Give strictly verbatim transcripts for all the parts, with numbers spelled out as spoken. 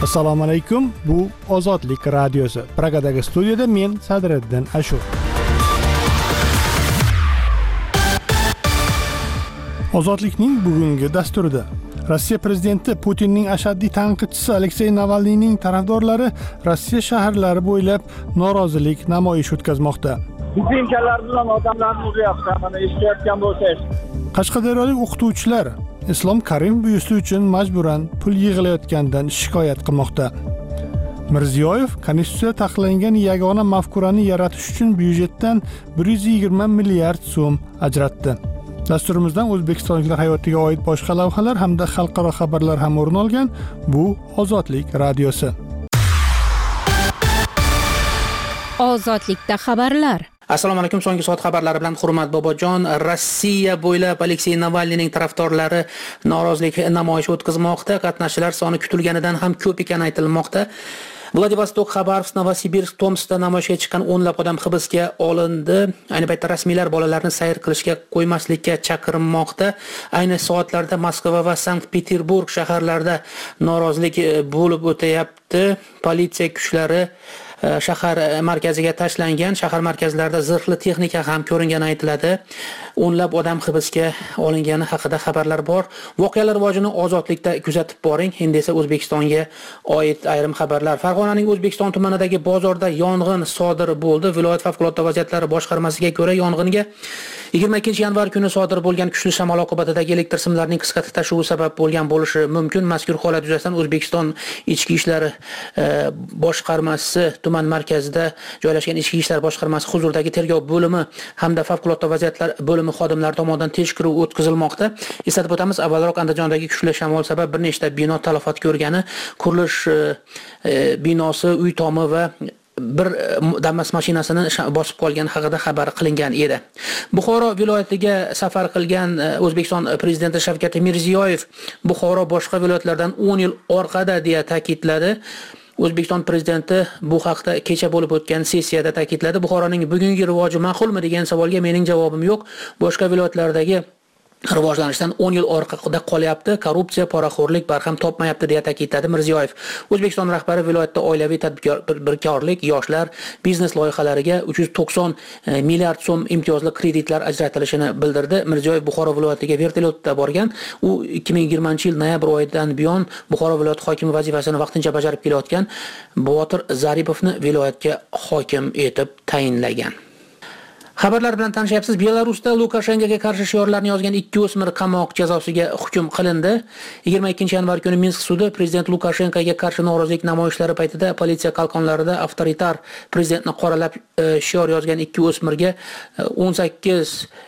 Assalomu alaykum. Bu Ozodlik radiosi. Pragadagi studiyada men Sadriddin Ashur. Ozodlikning bugungi dasturida Rossiya prezidenti Putinning ashaddiy tanqidchisi Aleksey Navalniyning tarafdorlari Rossiya shaharlari bo'ylab norozilik namoyish o'tkazmoqda. Bizimkalar bilan odamlarni uryapti, mana eshitayotgan bo'lsangiz. Qashqadaryolik o'qituvchilar Islom Karimov buyurtma uchun majburan pul yig'ilayotganidan shikoyat qilmoqda. Mirziyoyev Konstitutsiyada taqiqlangan yagona mafkurani yaratish uchun byudjetdan bir yuz yigirma milliard so'm ajratdi. Dasturimizdan O'zbekistonliklar hayotiga oid boshqa lavhalar hamda xalqaro xabarlar ham o'rin olgan. Bu Ozodlik radiosi. Ozodlikda xabarlar. Assalomu alaykum. So'nggi soat xabarlari bilan Hurmat Bobojon. Rossiya bo'ylab Aleksey Navalniyning tarafdorlari norozilik namoyishi o'tkazmoqda. Qatnashchilar soni kutilganidan ham ko'p ekani aytilmoqda. Vladivostok, Xabarovsk, Novosibirsk, Tomskda namoyishga chiqqan o'nlab odam hibsga olindi. Ayni paytda rasmiylar bolalarni sayr qilishga qo'ymaslikka chaqirmoqda. Ayni soatlarda Moskva va Sankt-Peterburg shaharlarida norozilik bo'lib o'tayapti. Politsiya kuchlari shahar markaziga tashlangan. Shahar markazlarida zirhli texnika ham ko'ringani aytiladi. O'nlab odam hibsga olingani haqida xabarlar bor. Voqealar rivojini Ozodlikda kuzatib boring. Endi esa O'zbekistonga oid ayrim xabarlar. Farg'onaning O'zbekiston tumanidagi bozorda yong'in sodir bo'ldi. Viloyat favqulodda vaziyatlar boshqarmasiga ko'ra yong'inga yigirma ikkinchi yanvar kuni sodir bo'lgan kuchli shamol oqibatidagi elektr simlarining qisqa tutashuvi sabab bo'lgan bo'lishi mumkin. Mazkur holat yuzasidan O'zbekiston Ichki ishlar boshqarmasi tuman markazida joylashgan Ichki ishlar boshqarmasi huzuridagi tergov bo'limi hamda favqulodda vaziyatlar bo'limi xodimlari tomonidan tekshiruv o'tkazilmoqda. Eslatib o'tamiz, avvalroq Andijondagi kuchli shamol sabab bir nechta bino talafot ko'rgani, qurilish binosi, uy tomi va bir Damas mashinasini bosib qolgan haqida xabar qilingan edi. Buxoro viloyatiga safar qilgan O'zbekiston prezidenti Shavkat Mirziyoyev Buxoro boshqa viloyatlardan o'n yil orqada deya ta'kidladi. O'zbekiston prezidenti bu haqda kecha bo'lib o'tgan sessiyada ta'kidladi. Buxoroning bugungi rivoji ma'qulmi degan savolga mening javobim yo'q. Boshqa viloyatlardagi rivojlanishdan o'n yil orqada qolyapti, korrupsiya, poraxo'rlik barham topmayapti deya ta'kidladi Mirziyoyev. O'zbekiston rahbari viloyatda oilaviy tadbirkorlik, yoshlar, biznes loyihalariga uch yuz to'qson milliard so'm imtiyozli kreditlar ajratilishini bildirdi. Mirziyoyev Buxoro viloyatiga vertolyotda borgan. U ikki ming yigirmanchi yil noyabr oyidan buyon Buxoro viloyati hokimi vazifasini vaqtincha bajarib kelayotgan Botir Zaripovni viloyatga hokim etib tayinlagan. Xabarlar bilan tanishyapsiz. Belarusda Lukashenkoga qarshi shiorlarni yozgan ikki o'smir qamoq jazosiga hukm qilindi. yigirma ikkinchi yanvar kuni Minsk sudi prezident Lukashenkoga qarshi norozilik namoyishlari paytida politsiya qalqonlarida avtoritar prezidentni qoralab shior yozgan ikki o'smirga o'n sakkiz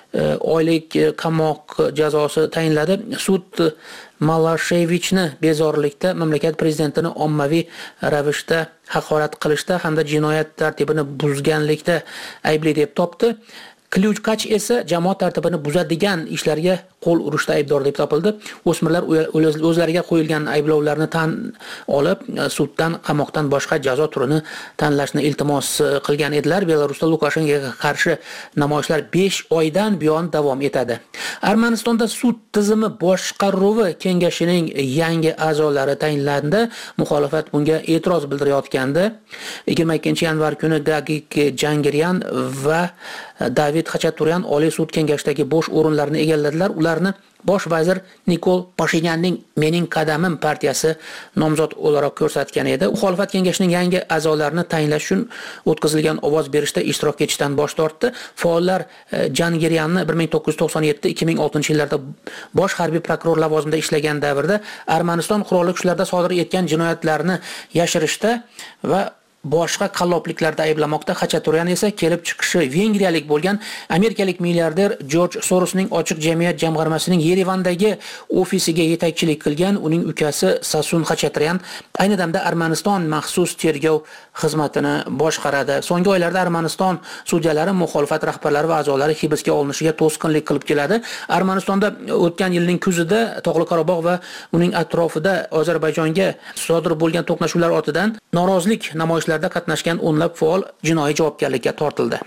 oylik qamoq jazosi tayinladi. Sud Malashevich,ni bezorilikda, mamlakat prezidentini ommaviy ravishda haqorat qilishda hamda jinoyat tartibini buzganlikda aybli deb topdi. Klyuchkach esa jamoat tartibini buzadigan ishlarga qo'l urishda aybdor deb topildi. O'smirlar o'zlariga qo'yilgan ayblovlarni tan olib, suddan qamoqdan boshqa jazo turini tanlashni iltimos qilgan edilar. Belarusda Lukashenkoga qarshi namoyishlar besh oydan buyon davom etadi. Armanistonda sud tizimi boshqaruvi kengashining yangi a'zolari tayinlandi. Muxolifat bunga e'tiroz bildirayotgandi. yigirma ikkinchi yanvar kuni Gagik Jangiryan va David Xachaturyan Oliy sud kengashidagi bo'sh o'rinlarni egalladilar. Ularni bosh vazir Nikol Pashinyanning Mening qadamim partiyasi nomzod o'laroq ko'rsatgan edi. Muxolifat kengashining yangi a'zolarini tayinlash uchun o'tkazilgan ovoz berishda ishtirok etishdan bosh tortdi. Faollar Jangiryanni bir ming to'qqiz yuz to'qson yetti ikki ming oltinchi yillarda bosh harbiy prokuror lavozimida ishlagan davrda Armaniston qurolli kuchlarida sodir etgan jinoyatlarni yashirishda va boshqa qallobliklarda ayblamoqda. Xachaturyan esa kelib chiqishi vengriyalik bo'lgan amerikalik milliarder George Sorosning ochiq jamiyat jamg'armasining Yerevandagi ofisiga yetakchilik qilgan. Uning ukasi Sasun Xachaturyan ayni damda Armaniston maxsus tergov xizmatini boshqaradi. So'nggi oylarda Armaniston sudyalari muxolifat rahbarlari va a'zolari hibsga olinishiga to'sqinlik qilib keladi. Armanistonda o'tgan yilning kuzida Tog'li Qorabog' va uning atrofida Ozarbayjonga sodir bo'lgan to'qnashuvlar ortidan norozilik namoyishlarida qatnashgan o'nlab faol jinoiy javobgarlikka tortildi.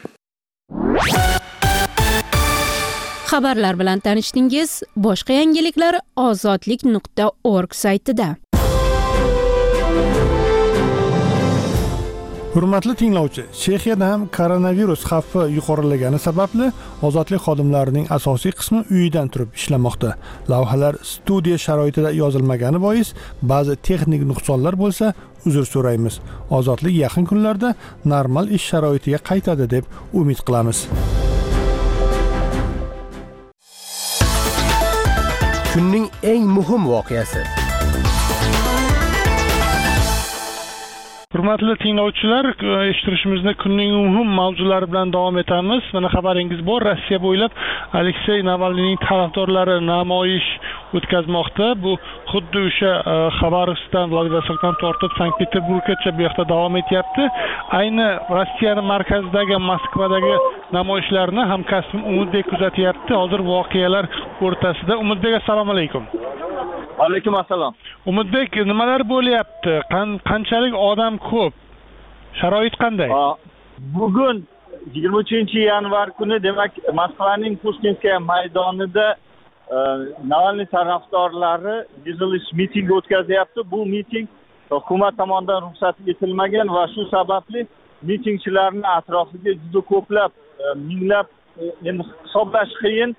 Xabarlar bilan tanishdingiz. Boshqa yangiliklar ozodlik nuqta org saytida. Hurmatli tinglovchi, Chexiyada ham koronavirus xavfi yuqorilagani sababli ozodlik xodimlarining asosiy qismi uyidan turib ishlamoqda. Lavhalar studiya sharoitida yozilmagani bois ba'zi texnik nuqsonlar bo'lsa, uzr so'raymiz. Ozodlik yaqin kunlarda normal ish sharoitiga qaytadi deb umid qilamiz. Kunning eng muhim voqeasi. Hurmatli tinglovchilar, eshittirishimizni kunning muhim mavzulari bilan davom etamiz. Mana xabaringiz bor, Rossiya bo'ylab Aleksey Navalniyning tarafdorlari namoyish o'tkazmoqda. Bu xuddi o'sha Xabarovskdan, Vladivostokdan tortib Sankt-Peterburggacha bu yoqda davom etyapti. Ayni Rossiyaning markazidagi Moskvadagi namoyishlarni hamkasbim Umidbek kuzatyapti. Hozir voqealar o'rtasida. Umidbek, assalomu alaykum. Alaykum assalom. Umidbek, nimalar bo'lyapti? Qanchalik odam ko'p? Sharoit qanday? Bugun yigirma uchinchi yanvar kuni, demak, Moskvaning Pushkinskaya maydonida Navalniy tarafdorlari yig'ilish miting o'tkazyapti. Bu miting hukumat tomonidan ruxsat etilmagan va shu sababli mitingchilarning atrofiga juda ko'plab, minglab, endi hisoblash qiyin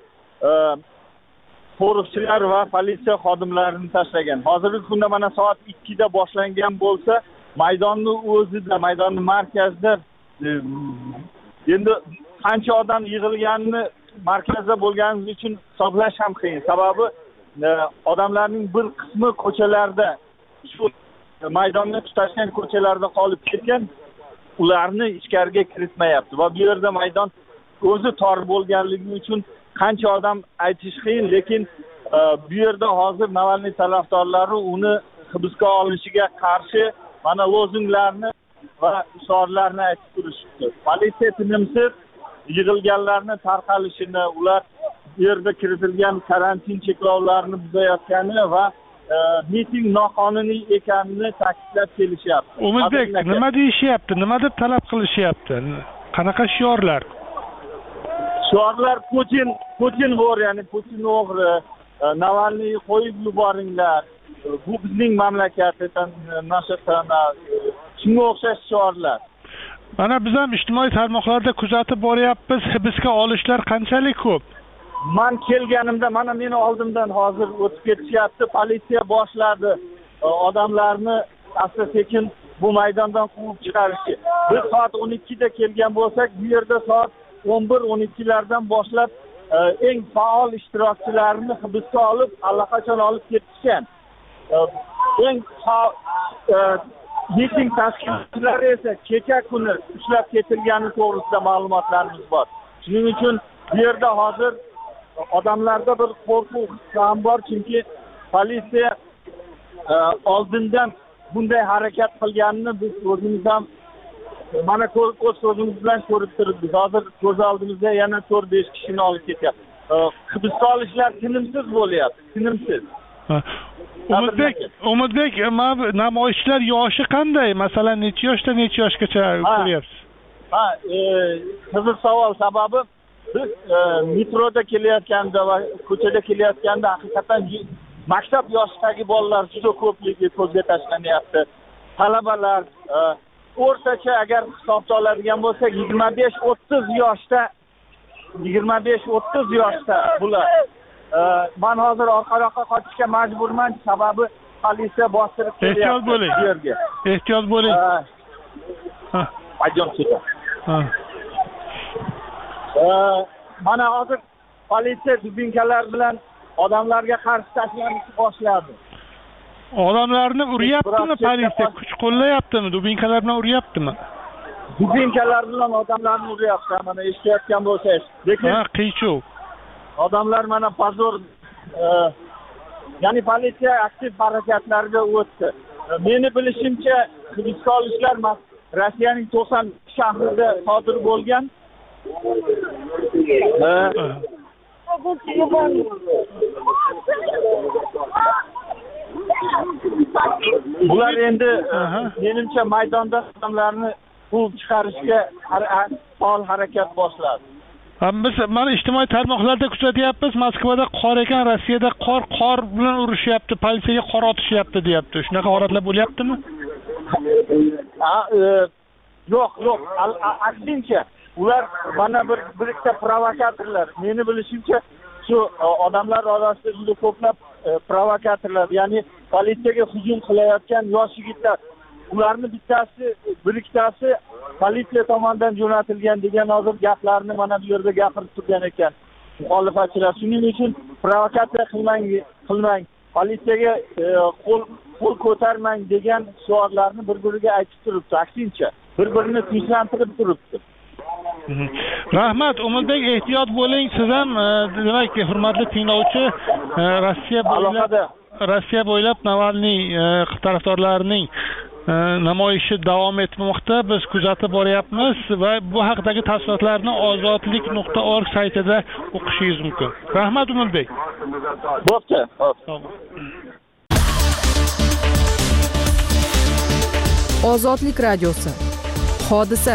qo'riqchilar va politsiya xodimlarini tashlagan. Hozirgi kunda mana soat ikkida boshlangan bo'lsa, maydonning o'zida, maydonning markazida endi qancha odam yig'ilganini markazda bo'lganimiz uchun hisoblash ham qiyin. Sababi odamlarning bir qismi ko'chalarda, shu maydonni tutashgan ko'chalarda qolib ketgan, ularni ichkariga kiritmayapti va bu yerda maydon o'zi tor bo'lganligi uchun qancha odam aytish qiyin, lekin bu yerda hozir Navalniy tarafdorlari uni hibsga olinishiga qarshi mana lozunglarni va shiorlarni aytib turishibdi. Politsiya tinimsiz yig'ilganlarni tarqalishini, ular bu yerda kiritilgan karantin cheklovlarini buzayotgani va miting noqonuniy ekanini ta'kidlab kelishyapti. Umidbek, nima deyishyapti? Nima deb talab qilishyapti? Qanaqa shiorlar? Shiorlar Putin, Putin o'g'ri, ya'ni Putin o'g'ri, Navalniy qo'yib yuboringlar. Bu bizning mamlakatdan nashatana, shunga o'xshash shiorlar. Mana biz ham ijtimoiy tarmoqlarda kuzatib boryapmiz. Hibsga olishlar qanchalik ko'p? Men kelganimda, mana meni oldimdan hozir o'tib ketishyapti. Politsiya boshladi odamlarni asta-sekin bu maydondan quvib chiqarishni. Biz soat o'n ikkida kelgan bo'lsak, bu yerda soat o'n bir o'n ikkilardan boshlab eng faol ishtirokchilarni hibsga olib, allaqachon olib ketishgan. Eng miting tashkilotchilari esa kecha kuni ushlab ketilgani to'g'risida ma'lumotlarimiz bor. Shuning uchun bu yerda hozir odamlarda bir qo'rquv ham bor, chunki politsiya oldindan bunday harakat qilganini biz o'zimiz ham mana ko'z ko'zimiz bilan ko'rib turibmiz. Hozir ko'z oldimizda yana to'rt besh kishini olib ketyapti. Hibsga olishlar tinimsiz bo'lyapti, tinimsiz. Umidbek, Umidbek, namoyishchilar yoshi qanday? Masalan, necha yoshdan necha yoshgacha ko'ryapsiz? Ha, qiziq savol. Sababi biz metroda kelayotganda va ko'chada kelayotganda haqiqatan maktab yoshidagi bolalar juda ko'pligi ko'zga tashlanyapti. Talabalar o'rtacha agar hisobga oladigan bo'lsak, yigirma besh o'ttiz yoshda, yigirma besh o'ttiz yoshda bular. Men hozir orqaroqqa qochishga majburman, sababi politsiya bostirib kelyapti. Ehtiyot bo'ling. Ehtiyot bo'ling. Ha. Payjon cheka. Ha. Mana hozir politsiya dubinkalar bilan odamlarga qarshi tashlanishni boshladi. Odamlarni uryaptimi politsiya? Kuch qo'llayaptimi? Dubinkalar bilan uryaptimi? Dubinkalar bilan odamlarni uryapti. Mana eshitayotgan bo'lsangiz. Lekin ha, qiyshuv. Odamlar mana pozor, ya'ni politsiya aktiv harakatlarga o'tdi. Meni bilishimcha, hibsga olishlar Rossiyaning to'qson shahrida sodir bo'lgan. Bular endi menimcha maydonda odamlarni quvib chiqarishga faol harakat boshladi. Biz mana ijtimoiy tarmoqlarda kuzatyapmiz, Moskvada qor ekan, Rossiyada qor qor bilan urushyapti, politsiyaga qor otishyapti deyapti. Shunaqa holatlar bo'lyaptimi? Ha, yo'q yo'q aksincha ular mana bir bir ikkita provokatorlar. Meni bilishimcha shu odamlar orasida juda ko'plab provokatorlar, ya'ni politsiyaga hujum qilayotgan yosh yigitlar. Ularni bittasi, bir ikkitasi politsiya tomonidan jo'natilgan degan hozir gaplarni mana bu yerda gapirib turgan ekan muxolifatchilar. Shuning uchun provokatsiya qilmang, qilmang, politsiyaga qo'l qo'l ko'tarmang degan shiorlarni bir-biriga aytib turibdi. Aksincha bir-birini tinchlantirib turibdi. Rahmat, Umidbek, ehtiyot bo'ling. Siz ham demak, hurmatli tinglovchi, Rossiya bo'ylab Rossiya bo'ylab Navalniy tarafdorlarining namoyishi davom etmoqda. Biz kuzatib boryapmiz va bu haqidagi tafsilotlarni ozodlik nuqta org saytida o'qishingiz mumkin. Rahmat, Umidbek. Bo'pti. Ozodlik radiosi. Hodisa.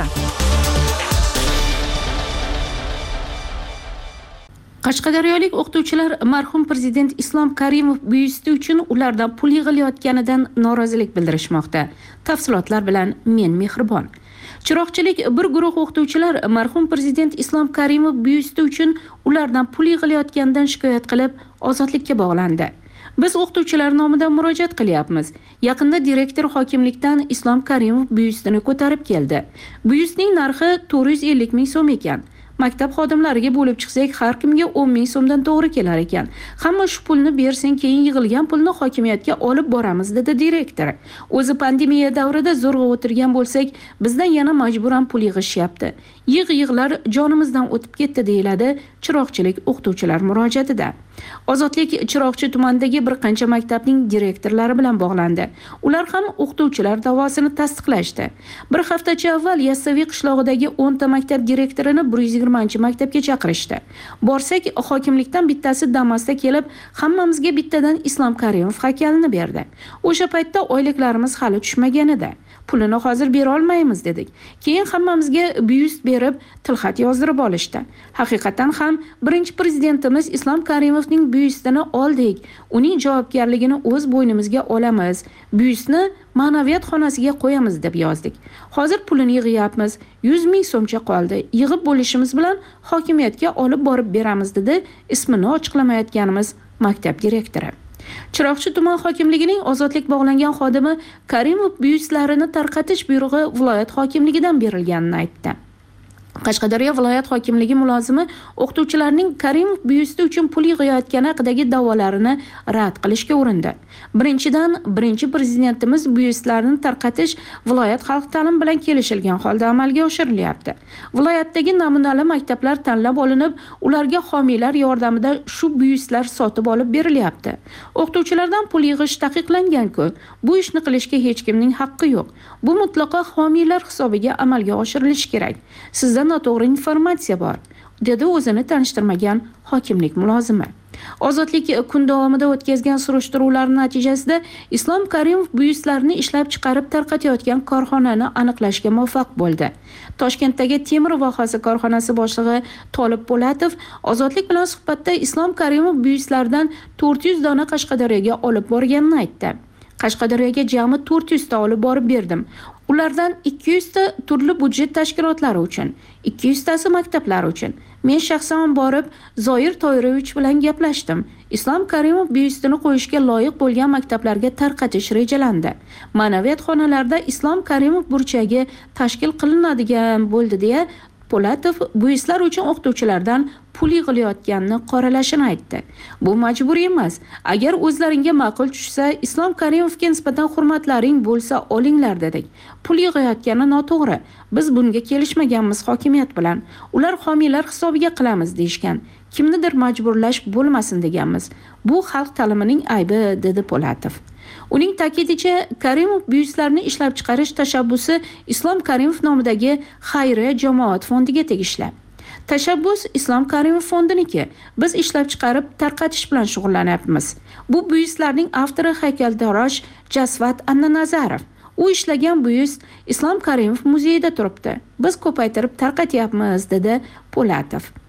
Qashqadaryolik o'qituvchilar marhum prezident Islom Karimov byusti uchun ulardan pul yig'ilayotganidan norozilik bildirishmoqda. Tafsilotlar bilan men Mehribon. Chiroqchilik bir guruh o'qituvchilar marhum prezident Islom Karimov byusti uchun ulardan pul yig'ilayotganidan shikoyat qilib, ozodlikka bog'landi. Biz o'qituvchilar nomidan murojaat qilyapmiz. Yaqinda direktor hokimlikdan Islom Karimov byustini ko'tarib keldi. Byustning narxi to'rt yuz ellik ming so'm ekan. Maktab xodimlariga bo'lib chiqsak, har kimga o'n ming so'mdan to'g'ri kelar ekan. Hamma shu pulni bersang, keyin yig'ilgan pulni hokimiyatga olib boramiz, dedi direktor. O'zi pandemiya davrida zo'rg'a o'tirgan bo'lsak, bizdan yana majburan pul yig'ishyapti. Yig'-yig'lar jonimizdan o'tib ketdi, deyiladi Chiroqchilik o'qituvchilar murojaatida. Ozodlik Chiroqchi tumanidagi bir qancha maktabning direktorlari bilan bog'landi. Ular ham o'qituvchilar da'vosini tasdiqlashdi. Bir haftacha avval Yassaviy qishlog'idagi o'n ta maktab direktorini bir yuz yigirmanchi maktabga chaqirishdi. Borsak, hokimlikdan bittasi Damasda kelib, hammamizga bittadan Islom Karimov haykalini berdi. O'sha paytda oyliklarimiz hali tushmagan edi. Pulini hozir bera olmaymiz dedik. Keyin hammamizga byust berib, tilxat yozdirib olishdi. Haqiqatan ham birinchi prezidentimiz Islom Karimovning byustini oldik. Uning javobgarligini o'z bo'ynimizga olamiz. Byustni ma'naviyat xonasiga qo'yamiz deb yozdik. Hozir pulini yig'yapmiz. yuz ming so'mcha qoldi. Yig'ib bo'lishimiz bilan hokimiyatga olib borib beramiz, dedi ismini ochiqlamayotganimiz maktab direktori. Chiroqchi tuman hokimligining ozodlik bog'langan xodimi Karimov byustlarini tarqatish buyrug'i viloyat hokimligidan berilganini aytdi. Qashqadaryo viloyat hokimligi mulozimi o'qituvchilarning Karimov byusti uchun pul yig'ayotgani haqidagi da'volarini rad qilishga urindi. Birinchidan, birinchi prezidentimiz byustlarini tarqatish viloyat xalq ta'lim bilan kelishilgan holda amalga oshirilyapti. Viloyatdagi namunali maktablar tanlab olinib, ularga homiylar yordamida shu byustlar sotib olib berilyapti. O'qituvchilardan pul yig'ish taqiqlangan-ku. Bu ishni qilishga hech kimning haqqi yo'q. Bu mutlaqo homiylar hisobiga amalga oshirilishi kerak. Sizda noto'g'ri informatsiya bor, dedi o'zini tanishtirmagan hokimlik mulozimi. Ozodlik kun davomida o'tkazgan surishtiruvlar natijasida Islom Karimov byustlarini ishlab chiqarib tarqatayotgan korxonani aniqlashga muvaffaq bo'ldi. Toshkentdagi temir vohasi korxonasi boshlig'i Tolib Po'latov Ozodlik bilan suhbatda Islom Karimov byustlaridan to'rt yuz dona Qashqadaryoga olib borganini aytdi. Qashqadaryoga jami to'rt yuz ta olib borib berdim. Ulardan ikki yuz ta turli budjet tashkilotlari uchun, ikki yuz tasi maktablar uchun. Men shaxsan borib Zoir Toyrovich bilan gaplashdim. Islom Karimov byustini qo'yishga loyiq bo'lgan maktablarga tarqatish rejalandi. Ma'naviyat xonalarida Islom Karimov burchagi tashkil qilinadigan bo'ldi, deya Po'latov byustlar uchun o'qituvchilardan pul yig'ilayotganini qoralashini aytdi. Bu majburiy emas. Agar o'zlaringga ma'qul tushsa, Islom Karimovga nisbatan hurmatlaring bo'lsa, olinglar dedik. Pul yig'ayotgani noto'g'ri. Biz bunga kelishmaganmiz hokimiyat bilan. Ular homiylar hisobiga qilamiz deyishgan. Kimnidir majburlash bo'lmasin deganmiz. Bu xalq ta'limining aybi, dedi Po'latov. Uning ta'kidicha, Karimov byustlarini ishlab chiqarish tashabbusi Islom Karimov nomidagi xayriya jamoat fondiga tegishli. Tashabbus Islom Karimov fondiniki. Biz ishlab chiqarib tarqatish bilan shug'ullanyapmiz. Bu byustlarning avtori haykaltarosh Jasvat Annanazarov. U ishlagan byust Islom Karimov muzeyida turibdi. Biz ko'paytirib tarqatyapmiz, dedi Po'latov.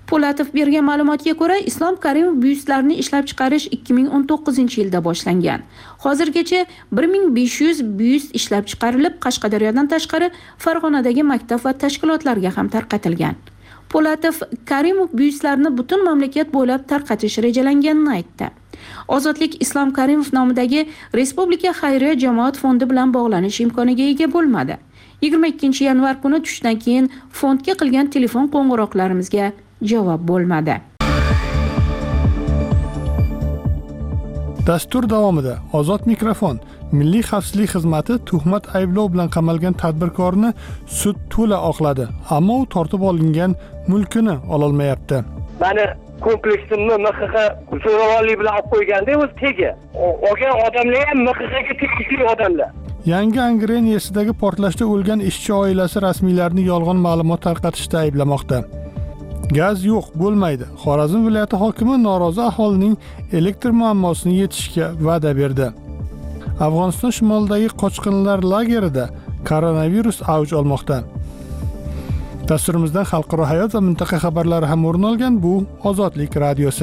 Po'latov bergan ma'lumotga ko'ra, Islom Karimov byustlarini ishlab chiqarish ikki ming o'n to'qqizinchi yilda boshlangan. Hozirgacha bir ming besh yuz byust ishlab chiqarilib, Qashqadaryodan tashqari Farg'onadagi maktab va tashkilotlarga ham tarqatilgan. Po'latov Karimov byustlarini butun mamlakat bo'ylab tarqatish rejalanganini aytdi. Ozodlik Islom Karimov nomidagi Respublika xayriya jamoat fondi bilan bog'lanish imkoniga ega bo'lmadi. yigirma ikkinchi yanvar kuni tushdan keyin fondga qilgan telefon qo'ng'iroqlarimizga javob bo'lmadi. Dastur davomida Ozod mikrofon Milliy xavfsizlik xizmati tuhmat ayblov bilan qamalgan tadbirkorni sud to'la oqladi, ammo u tortib olingan mulkini ololmayapti. Mani kompleksimni M X X zo'ravonlik bilan olib qo'yganda o'zi tegi. Olgan odamlar ham M X Xga tegishli odamlar. Yangi Angrenesidagi portlashda o'lgan ishchi oilasi rasmiylarni yolg'on ma'lumot tarqatishda ayblamoqda. Gaz yo'q, bo'lmaydi. Xorazm viloyati hokimi norozi aholining elektr muammosini yechishga va'da berdi. Afg'oniston shimolidagi qochqinlar lagerida koronavirus avj olmoqda. Dasturimizdan xalqaro hayot va mintaqa xabarlari ham o'rin olgan bu Ozodlik radiosi.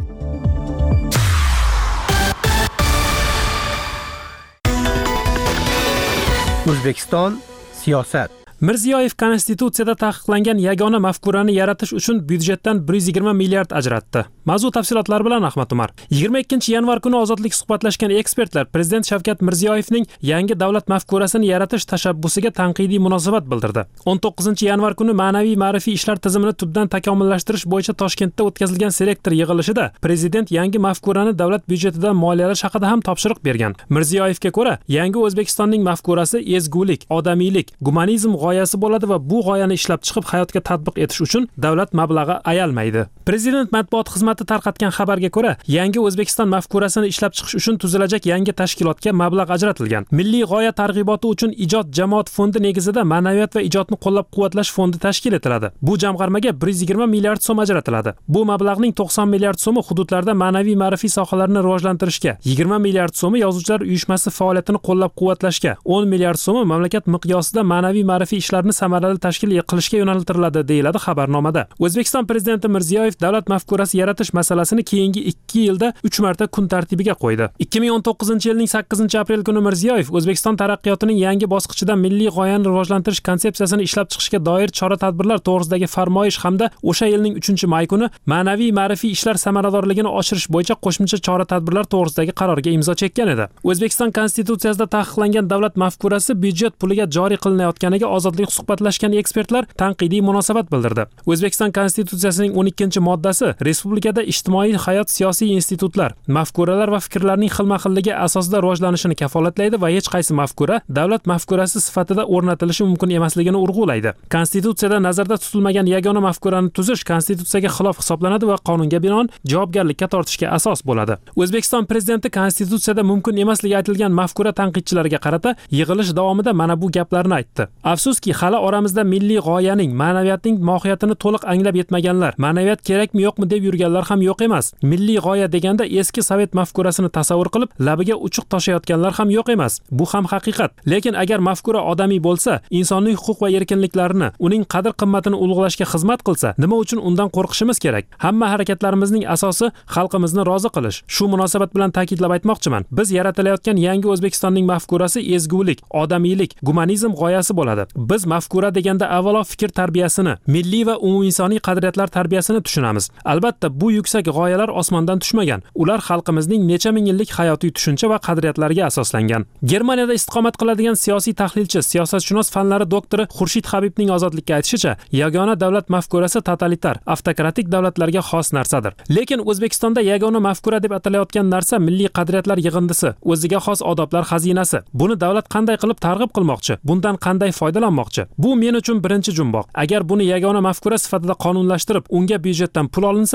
O'zbekiston siyosat. Mirziyoyev Konstitutsiyada taqiqlangan yagona mafkurani yaratish uchun byudjetdan bir yuz yigirma milliard ajratdi. Mavzu tafsilotlari bilan Ahmad Umar. yigirma ikkinchi yanvar kuni Ozodlik suhbatlashgan ekspertlar Prezident Shavkat Mirziyoyevning yangi davlat mafkurasini yaratish tashabbusiga tanqidiy munosabat bildirdi. o'n to'qqizinchi yanvar kuni ma'naviy ma'rifiy ishlar tizimini tubdan takomillashtirish bo'yicha Toshkentda o'tkazilgan selektor yig'ilishida Prezident yangi mafkurani davlat byudjetidan moliyalash haqida ham topshiriq bergan. Mirziyoyevga ko'ra, yangi O'zbekistonning mafkurasi ezgulik, odamiylik, gumanizm g'oyasi bo'ladi va bu g'oyani ishlab chiqib hayotga tatbiq etish uchun davlat mablag'i ayalmaydi. Prezident matbuot xizmati tarqatgan xabarga ko'ra, yangi O'zbekiston mafkurasini ishlab chiqish uchun tuzilajak yangi tashkilotga mablag' ajratilgan. Milliy g'oya targ'iboti uchun ijod jamoat fondi negizida ma'naviyat va ijodni qo'llab-quvvatlash fondi tashkil etiladi. Bu jamg'armaga bir yuz yigirma milliard so'm ajratiladi. Bu mablag'ning to'qson milliard so'mi hududlarda ma'naviy ma'rifiy sohalarini rivojlantirishga, yigirma milliard so'mi yozuvchilar uyushmasi faoliyatini qo'llab-quvvatlashga, o'n milliard so'mi mamlakat miqyosida ma'naviy ma'rifiy ishlarni samarali tashkil qilishga yo'naltiriladi, deyiladi xabarnomada. O'zbekiston prezidenti Mirziyoyev davlat mafkurasi yaratish masalasini keyingi ikki yilda uch marta kun tartibiga qo'ydi. ikki ming o'n to'qqizinchi yilning sakkizinchi aprel kuni Mirziyoyev O'zbekiston taraqqiyotining yangi bosqichida milliy g'oyani rivojlantirish konsepsiyasini ishlab chiqishga doir chora-tadbirlar to'g'risidagi farmoyish hamda o'sha yilning uchinchi may kuni ma'naviy ma'rifiy ishlar samaradorligini oshirish bo'yicha qo'shimcha chora-tadbirlar to'g'risidagi qarorga imzo chekkan edi. O'zbekiston Konstitutsiyasida taqiqlangan davlat mafkurasi byudjet puliga joriy qilinayotganiga Ozodlik suhbatlashgan ekspertlar tanqidiy munosabat bildirdi. O'zbekiston Konstitutsiyasining o'n ikkinchi moddasi respublikada ijtimoiy hayot, siyosiy institutlar, mafkuralar va fikrlarning xilma-xilligi asosida rivojlanishini kafolatlaydi va hech qaysi mafkura davlat mafkurasi sifatida o'rnatilishi mumkin emasligini urg'ulaydi. Konstitutsiyada nazarda tutilmagan yagona mafkurani tuzish konstitutsiyaga xilof hisoblanadi va qonunga binoan javobgarlikka tortishga asos bo'ladi. O'zbekiston prezidenti Konstitutsiyada mumkin emasligi aytilgan mafkura tanqidchilariga qarata yig'ilish davomida mana bu gaplarni aytdi. Afsuski, hali oramizda milliy g'oyaning, ma'naviyatning mohiyatini to'liq anglab yetmaganlar, ma'naviyat kerakmi yo'qmi deb yurganlar ham yo'q emas. Milliy g'oya deganda eski sovet mafkurasini tasavvur qilib, labiga uchuq toshayotganlar ham yo'q emas. Bu ham haqiqat. Lekin agar mafkura odamiy bo'lsa, insoniy huquq va erkinliklarini, uning qadr-qimmatini ulug'lashga xizmat qilsa, nima uchun undan qo'rqishimiz kerak? Hamma harakatlarimizning asosi xalqimizni rozi qilish. Shu munosabat bilan ta'kidlab aytmoqchiman. Biz yaratilayotgan yangi O'zbekistonning mafkurasi ezgulik, odamiylik, gumanizm g'oyasi bo'ladi. Biz mafkura deganda avvalo fikr tarbiyasini, milliy va umuminsoniy qadriyatlar tarbiyasini tushunamiz. Albatta, bu yuksak g'oyalar osmondan tushmagan. Ular xalqimizning necha ming yillik hayotiy tushuncha va qadriyatlariga asoslangan. Germaniyada istiqomat qiladigan siyosiy tahlilchi, siyosatshunos fanlari doktori Xurshid Habibning Ozodlikka aytishicha, yagona davlat mafkurasi totalitar, avtokratik davlatlarga xos narsadir. Lekin O'zbekistonda yagona mafkura deb atalayotgan narsa milliy qadriyatlar yig'indisi, o'ziga xos odoblar xazinasi. Buni davlat qanday qilib targ'ib qilmoqchi? Bundan qanday foydalanmoqchi? Bu men uchun birinchi jumboq. Agar buni yagona mafkura sifatida qonunlashtirib, unga byudjetdan pul olinsa, bu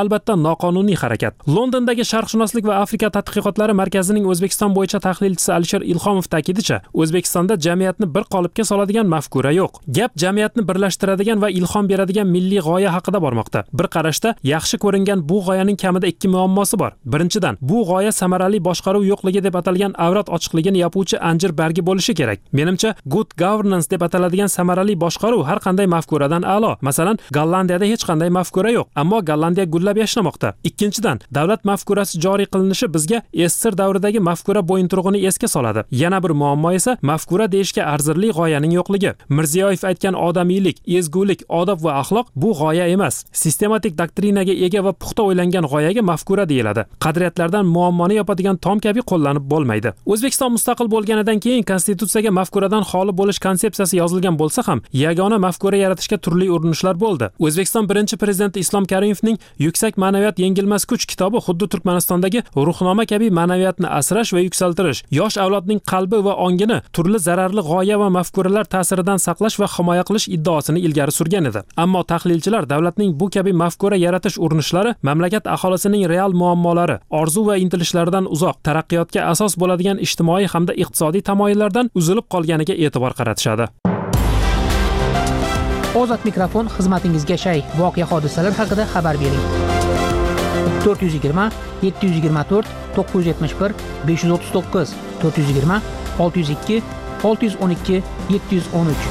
albatta noqonuniy harakat. Londondagi Sharqshunoslik va Afrika tadqiqotlari markazining O'zbekiston bo'yicha tahlilchisi Alisher Ilhomov ta'kidlashicha, O'zbekistonda jamiyatni bir qolipga soladigan mafkura yo'q. Gap jamiyatni birlashtiradigan va ilhom beradigan milliy g'oya haqida bormoqda. Bir qarashda yaxshi ko'ringan bu g'oyaning kamida ikki muammosi bor. Birinchidan, bu g'oya samarali boshqaruv yo'qligi deb atalgan avrat ochiqligini yopuvchi anjir bargi bo'lishi kerak. Menimcha, good governance deb ataladigan samarali boshqaruv har qanday mafkuradan a'lo. Masalan, Gollandiyada hech qanday mafkura yo'q, ammo Gollandiya gullab yashnamoqda. Ikkinchidan, davlat mafkurasi joriy qilinishi bizga S S R davridagi mafkura bo'yinturug'ini esga soladi. Yana bir muammo esa mafkura deyishga arzirli g'oyaning yo'qligi. Mirziyoyev aytgan odamiylik, ezgulik, odob va axloq bu g'oya emas. Sistematik doktrinaga ega va puxta o'ylangan g'oyaga mafkura deyiladi. Qadriyatlardan muammoni yopadigan tom kabi qo'llanib bo'lmaydi. O'zbekiston mustaqil bo'lganidan keyin konstitutsiyaga mafkuradan xoli bo'lish konsepsiyasi yozilgan bo'lsa ham, yagona mafkura yaratishga turli urinishlar bo'ldi. O'zbekiston birinchi prezidenti Islom Karimovning Yuksak ma'naviyat yengilmas kuch kitobi xuddi Turkmanistondagi ruhnoma kabi ma'naviyatni asrash va yuksaltirish, yosh avlodning qalbi va ongini turli zararli g'oya va mafkuralar ta'siridan saqlash va himoya qilish iddaosini ilgari surgan edi. Ammo tahlilchilar davlatning bu kabi mafkura yaratish urinishlari mamlakat aholisining real muammolari, orzu va intilishlaridan uzoq, taraqqiyotga asos bo'ladigan ijtimoiy hamda iqtisodiy tamoyillardan uzilib qolganiga e'tibor qaratishadi. Ozod mikrofon xizmatingizga shay. Voqea hodisalar haqida xabar bering. to'rt yuz yigirma yetti yuz yigirma to'rt to'qqiz yuz yetmish bir besh yuz o'ttiz to'qqiz to'rt yuz yigirma olti yuz ikki olti yuz o'n ikki yetti yuz o'n uch.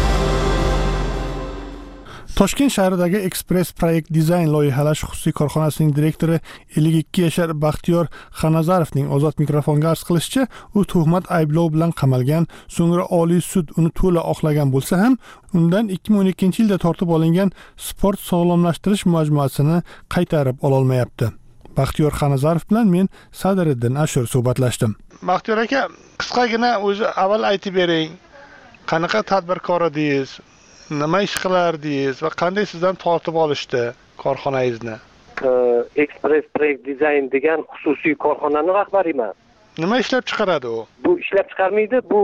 Toshkent shahridagi Express Project Design loyihalash xususiy korxonasining direktori ellik ikki yashar Baxtiyor Xanazarovning Ozod mikrofonga arz qilishicha, u tuhmat ayblov bilan qamalgan, so'ngra Oliy sud uni to'la oqlagan bo'lsa ham, undan ikki ming o'n ikkinchi yilda tortib olingan sport sog'lomlashtirish majmuasini qaytarib ololmayapti. Baxtiyor Xanazarov bilan men Sadiriddin Ashur suhbatlashdim. Baxtiyor aka, qisqagina o'zi avval aytib bering, qanaqa tadbirkor edingiz? Nima ish qilardingiz va qanday sizdan tortib olishdi korxonangizni? Express Project Design degan xususiy korxonaning rahbariman. Nima ishlab chiqaradi u? Bu ishlab chiqarmaydi, bu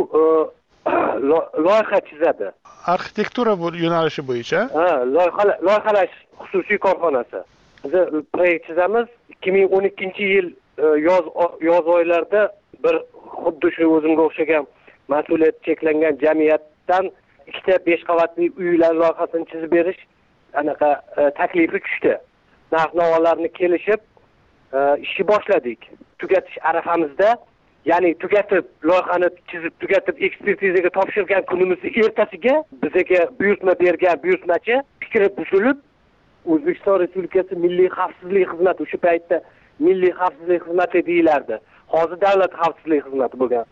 loyiha chizadi. Arxitektura bu yo'nalishi bo'yicha? Ha, loyihalash xususiy korxonasi. Biz proyekt chizamiz. ikki ming o'n ikkinchi yil yoz yoz oylarida bir xuddi shu o'zimga o'xshagan mas'uliyat cheklangan jamiyatdan ikkita besh qavatli uylar loyihasini chizib berish anaqa taklifi tushdi. Narx-navolarni kelishib ishni boshladik. Tugatish arafamizda, ya'ni tugatib loyihani chizib tugatib ekspertizaga topshirgan kunimizning ertasiga bizga buyurtma bergan buyurtmachi fikri buzilib, O'zbekiston Respublikasi Milliy xavfsizlik xizmati, o'sha paytda Milliy xavfsizlik xizmati deyilardi. Hozir davlat xavfsizlik xizmati bo'lgan.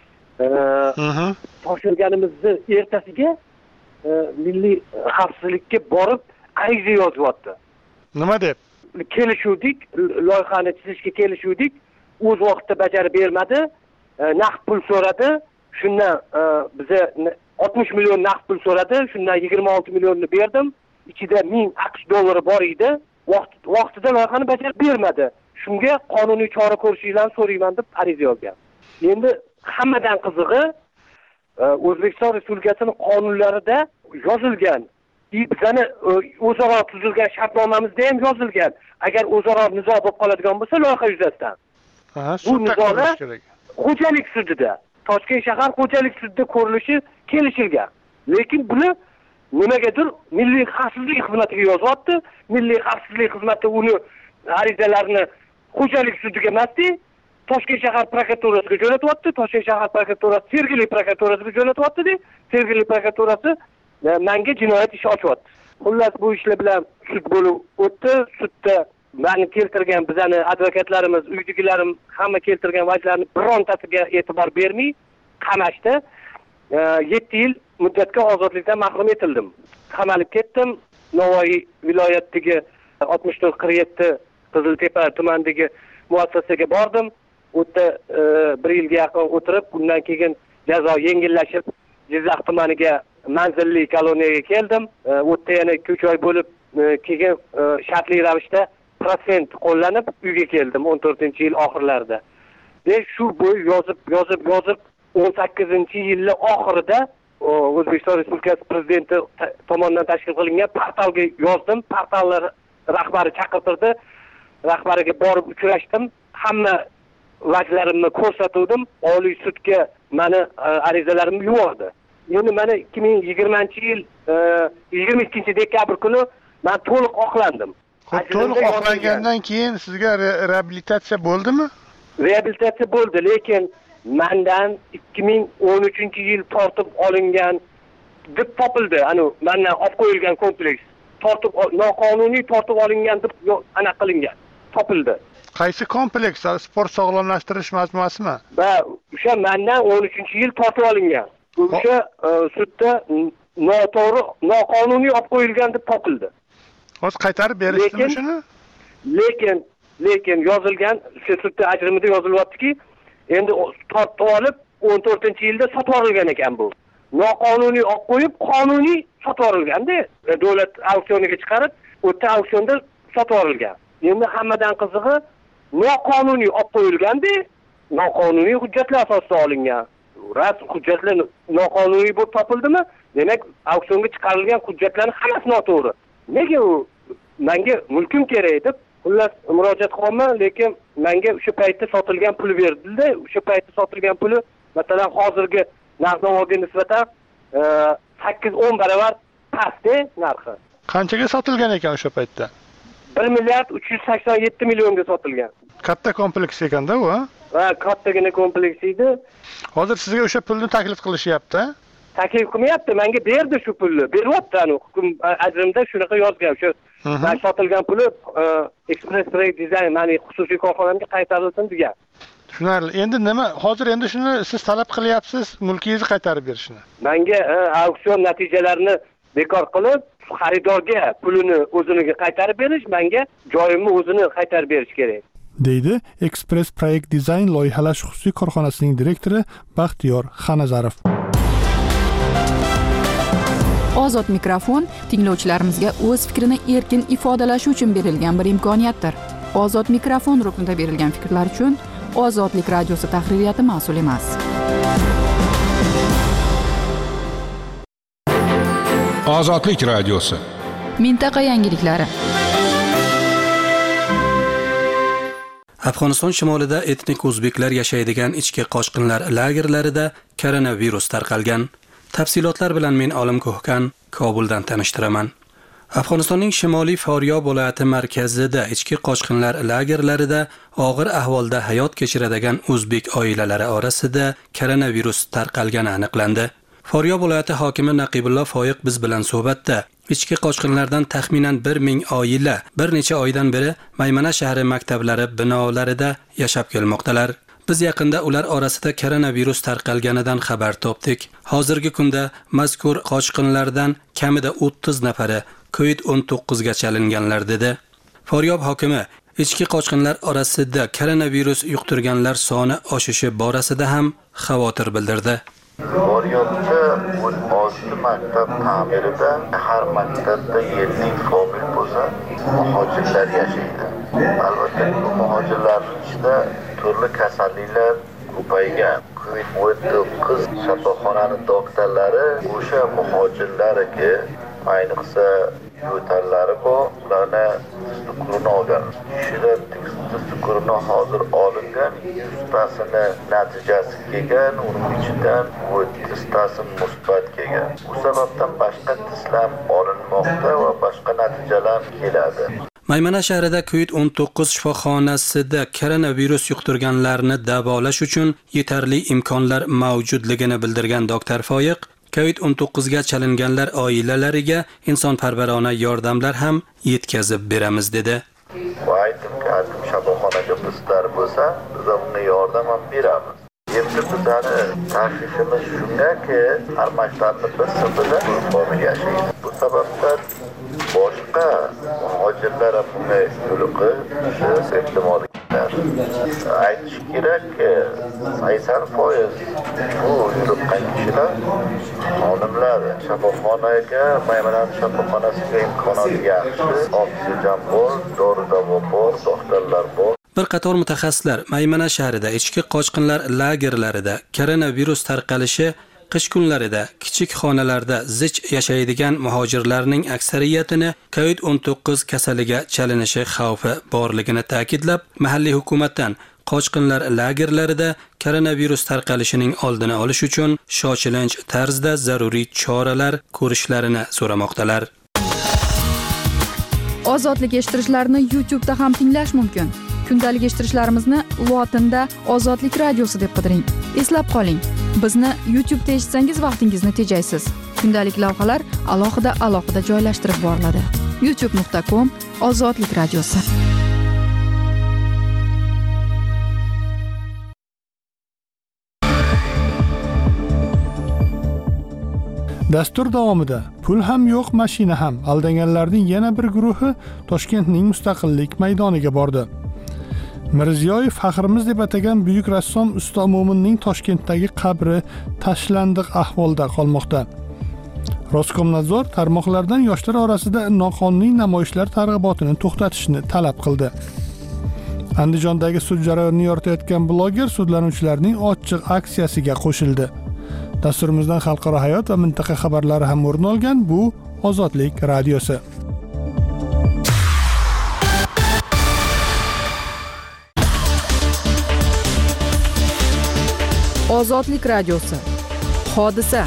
Topshirganimizni ertasiga milliy xavfsizlikka borib ariza yozyapti. Nima deb? Kelishuvdik, loyihani chizishga kelishuvdik. O'z vaqtida bajarib bermadi. Naqd pul so'radi. Shundan biza oltmish million naqd pul so'radi. Shundan yigirma olti millionni berdim. Ichida ming AQSh dollari bor edi. Vaqtida loyihani bajarib bermadi. Shunga qonuniy chora ko'rishinglarni so'rayman deb ariza yozgan. Endi hammadan qizig'i, O'zbekiston Respublikasining qonunlarida yozilgan, bizani o'zaro tuzilgan shartnomamizda ham yozilgan. Agar o'zaro nizo bo'lib qoladigan bo'lsa, loyiha yuzasidan. Bu nizolar xo'jalik sudida, Toshkent shahar xo'jalik sudida ko'rilishi kelishilgan. Lekin buni nimagadir Milliy xavfsizlik xizmatiga yozyapti. Milliy xavfsizlik xizmati uni arizalarini xo'jalik sudiga emasdi, Toshkent shahar prokuraturasiga jo'natyapti. Toshkent shahar prokuraturasi Sergeli prokuraturasiga jo'natyapti. Sergeli prokuraturasi menga jinoyat ishi ochyapti. Xullas bu ishlar bilan sud bo'lib o'tdi. Sudda meni keltirgan bizani advokatlarimiz, uydagilarim hamma keltirgan vajlarni birontasiga e'tibor bermay qamashdi. yetti yil muddatga ozodlikdan mahrum etildim. Qamalib ketdim. Navoiy viloyatidagi oltmish to'rt qirq yetti Qiziltepa tumanidagi muassasaga bordim. U yerda bir yilga yaqin o'tirib, undan keyin jazo yengillashib, Jizzax tumaniga manzilli koloniyaga keldim. U yerda yana ikki uch oy bo'lib, keyin shartli ravishda prosent qo'llanib uyga keldim o'n to'rtinchi yil oxirlarida. Va shu bo'y yozib, yozib, yozib o'n sakkizinchi yil oxirida O'zbekiston Respublikasi prezidenti tomonidan tashkil qilingan portalga yozdim. Portallar rahbari chaqirtirdi. rahbariga borib uchrashdim. Hamma vajlarimni ko'rsatdim. Oliy sudga meni arizalarimni yubordi. Endi mana ikki ming yigirmanchi yil yigirma ikkinchi dekabr kuni men to'liq oqlandim. To'liq oqlangandan keyin sizga reabilitatsiya bo'ldimi? Reabilitatsiya bo'ldi, lekin mendan ikki ming o'n uchinchi yil tortib olingan deb topildi. Ana mendan olib qo'yilgan kompleks tortib noqonuniy tortib olingan deb ana qilingan, topildi. Qaysi kompleks? Sport sog'lomlashtirish majmuasimi? Va o'sha mendan o'n uchinchi yil tortib olingan. O'sha sudda noto'g'ri, noqonuniy olib qo'yilgan deb topildi. Hozir qaytarib berishdimi shuni? Lekin, lekin yozilgan, o'sha sudda ajrimida yozilyaptiki, endi tortib olib o'n to'rtinchi yilda sotib olingan ekan bu. Noqonuniy olib qo'yib, qonuniy sotib olingan-da. Davlat auksioniga chiqarib, o'tda auksionda sotib olingan. Endi hammadan qizig'i, noqonuniy olib qo'yilgan-da, noqonuniy hujjatlar asosida olingan. Ras hujjatlar noqonuniy bo'lib topildimi? Demak, auksionga chiqarilgan hujjatlarning hammasi noto'g'ri. Nega u menga mulkim kerak deb xullas murojaat qilaman, lekin menga o'sha paytda sotilgan pul berdi-da, o'sha paytda sotilgan puli, masalan, hozirgi narx-navoga nisbatan sakkiz o'n barobar pastda narxi. Qanchaga sotilgan ekan o'sha paytda? bir milliard uch yuz sakson yetti millionga sotilgan. Katta kompleks ekanda u, ha? Va kattagina kompleks edi. Hozir sizga o'sha pulni taklif qilishyapti. Taklif qilmayapti, menga berdi shu pulni. Beryapti, ani hukm ajrimda shunaqa yozgan. O'sha men sotilgan puli Express Project Design, ma'ni xususiy korxonamga qaytarilsin degan. Tushunarli. Endi nima? Hozir endi shuni siz talab qilyapsiz, mulkingizni qaytarib berishni. Menga auksion natijalarini bekor qilib, xaridorga pulini o'ziniga qaytarib berish, menga joyimni o'zini qaytarib berish kerak. deydi Express Project Design loyihalash xususiy korxonasining direktori Baxtiyor Xanazarov. Ozod mikrofon tinglovchilarimizga o'z fikrini erkin ifodalashi uchun berilgan bir imkoniyatdir. Ozod mikrofon ruknida berilgan fikrlar uchun Ozodlik radiosi tahririyati mas'ul emas. Ozodlik radiosi. Mintaqa yangiliklari. Afg'oniston shimolida etnik o'zbeklar yashaydigan ichki qochqinlar lagerlarida koronavirus tarqalgan. Tafsilotlar bilan men Olim Ko'hkan Kobuldan tanishtiraman. Afg'onistonning shimoliy Foryob viloyati markazida ichki qochqinlar lagerlarida og'ir ahvolda hayot kechiradigan o'zbek oilalari orasida koronavirus tarqalgani aniqlandi. Foryob viloyati hokimi Naqibullo Foyiq biz bilan suhbatda ichki qochqinlardan taxminan bir ming oila bir necha oydan beri Maymana shahri maktablari binolarida yashab kelmoqdalar. Biz yaqinda ular orasida koronavirus tarqalganidan xabar topdik. Hozirgi kunda mazkur qochqinlardan kamida o'ttiz nafari kovid o'n to'qqiz ga chalinganlar dedi. Foryob hokimi ichki qochqinlar orasida koronavirus yuqtirganlar soni oshishi borasida ham xavotir bildirdi. Foryobda o'n olti maktab ta'mirida har maktabda yetti fobil bo'lsa, muhojirlar yashaydi. Albatta bu muhojirlarning ichida turli kasalliklar ko'paygan. kovid o'n to'qqiz shifoxonasi doktorlari o'sha muhojirlarga ayniqsa yo'tallari bor, ularni tuzukrini olgan. Shular tuzukrini hozir olingan, yuztasini natijasi kelgan, uning ichidan o'ttiztasi musbat kelgan. Bu sababdan boshqa testlar olinmoqda va boshqa natijalar keladi. Maymana shahrida kovid o'n to'qqiz shifoxonasida koronavirus yuqtirganlarni davolash uchun yetarli imkonlar mavjudligini bildirgan doktor Foyiq, kovid o'n to'qqiz ga chalinganlar oilalariga insonparvarona yordamlar ham yetkazib beramiz dedi. Aytimki, aytim shifoxonaga bizlar bo'lsa, biz unga yordam ham beramiz. Endi bizani tashvishimiz shundaki, har maktabni bir sirtida fobil yashaydi. Bu sababdan boshqa muhojirlar bunga yo'liqish ehtimoli bor. Aytish kerakki, sakson foiz bu yo'liqqan kishilar xonimlar shifoxonaga, Maymana shifoxonasiga imkoniyat yaxshi, oksigen bor, dori-davo bor, doktorlar bor. Bir qator mutaxassislar Maymana shahrida ichki qochqinlar lagerlarida koronavirus tarqalishi qish kunlarida kichik xonalarda zich yashaydigan muhojirlarning aksariyatini kovid o'n to'qqiz kasaliga chalinishi xavfi borligini ta'kidlab, mahalliy hukumatdan qochqinlar lagerlarida koronavirus tarqalishining oldini olish uchun shoshilinch tarzda zaruriy choralar ko'rishlarini so'ramoqdalar. Ozodlik eshittirishlarni YouTube'da ham tinglash mumkin. Kundalik eshittirishlarimizni lotinda Ozodlik radiosi deb qidiring. Eslab qoling, bizni YouTube'da eshitsangiz vaqtingizni tejaysiz. Kundalik lavhalar alohida alohida joylashtirib boriladi. youtube nuqta com Ozodlik radiosi. Dastur davomida pul ham yo'q, mashina ham aldanganlarning yana bir guruhi Toshkentning Mustaqillik maydoniga bordi. Mirziyoyev faxrimiz deb atagan buyuk rassom Usta Mo'minning Toshkentdagi qabri tashlandiq ahvolda qolmoqda. Roskomnadzor tarmoqlardan yoshlar orasida noqonuniy namoyishlar targ'ibotini to'xtatishni talab qildi. Andijondagi sud jarayonini yoritayotgan bloger sudlanuvchilarning ochiq aksiyasiga qo'shildi. Dasturimizdan xalqaro hayot va mintaqa xabarlari ham o'rin olgan bu Ozodlik radiosi. Ozodlik radiosi. Hodisa.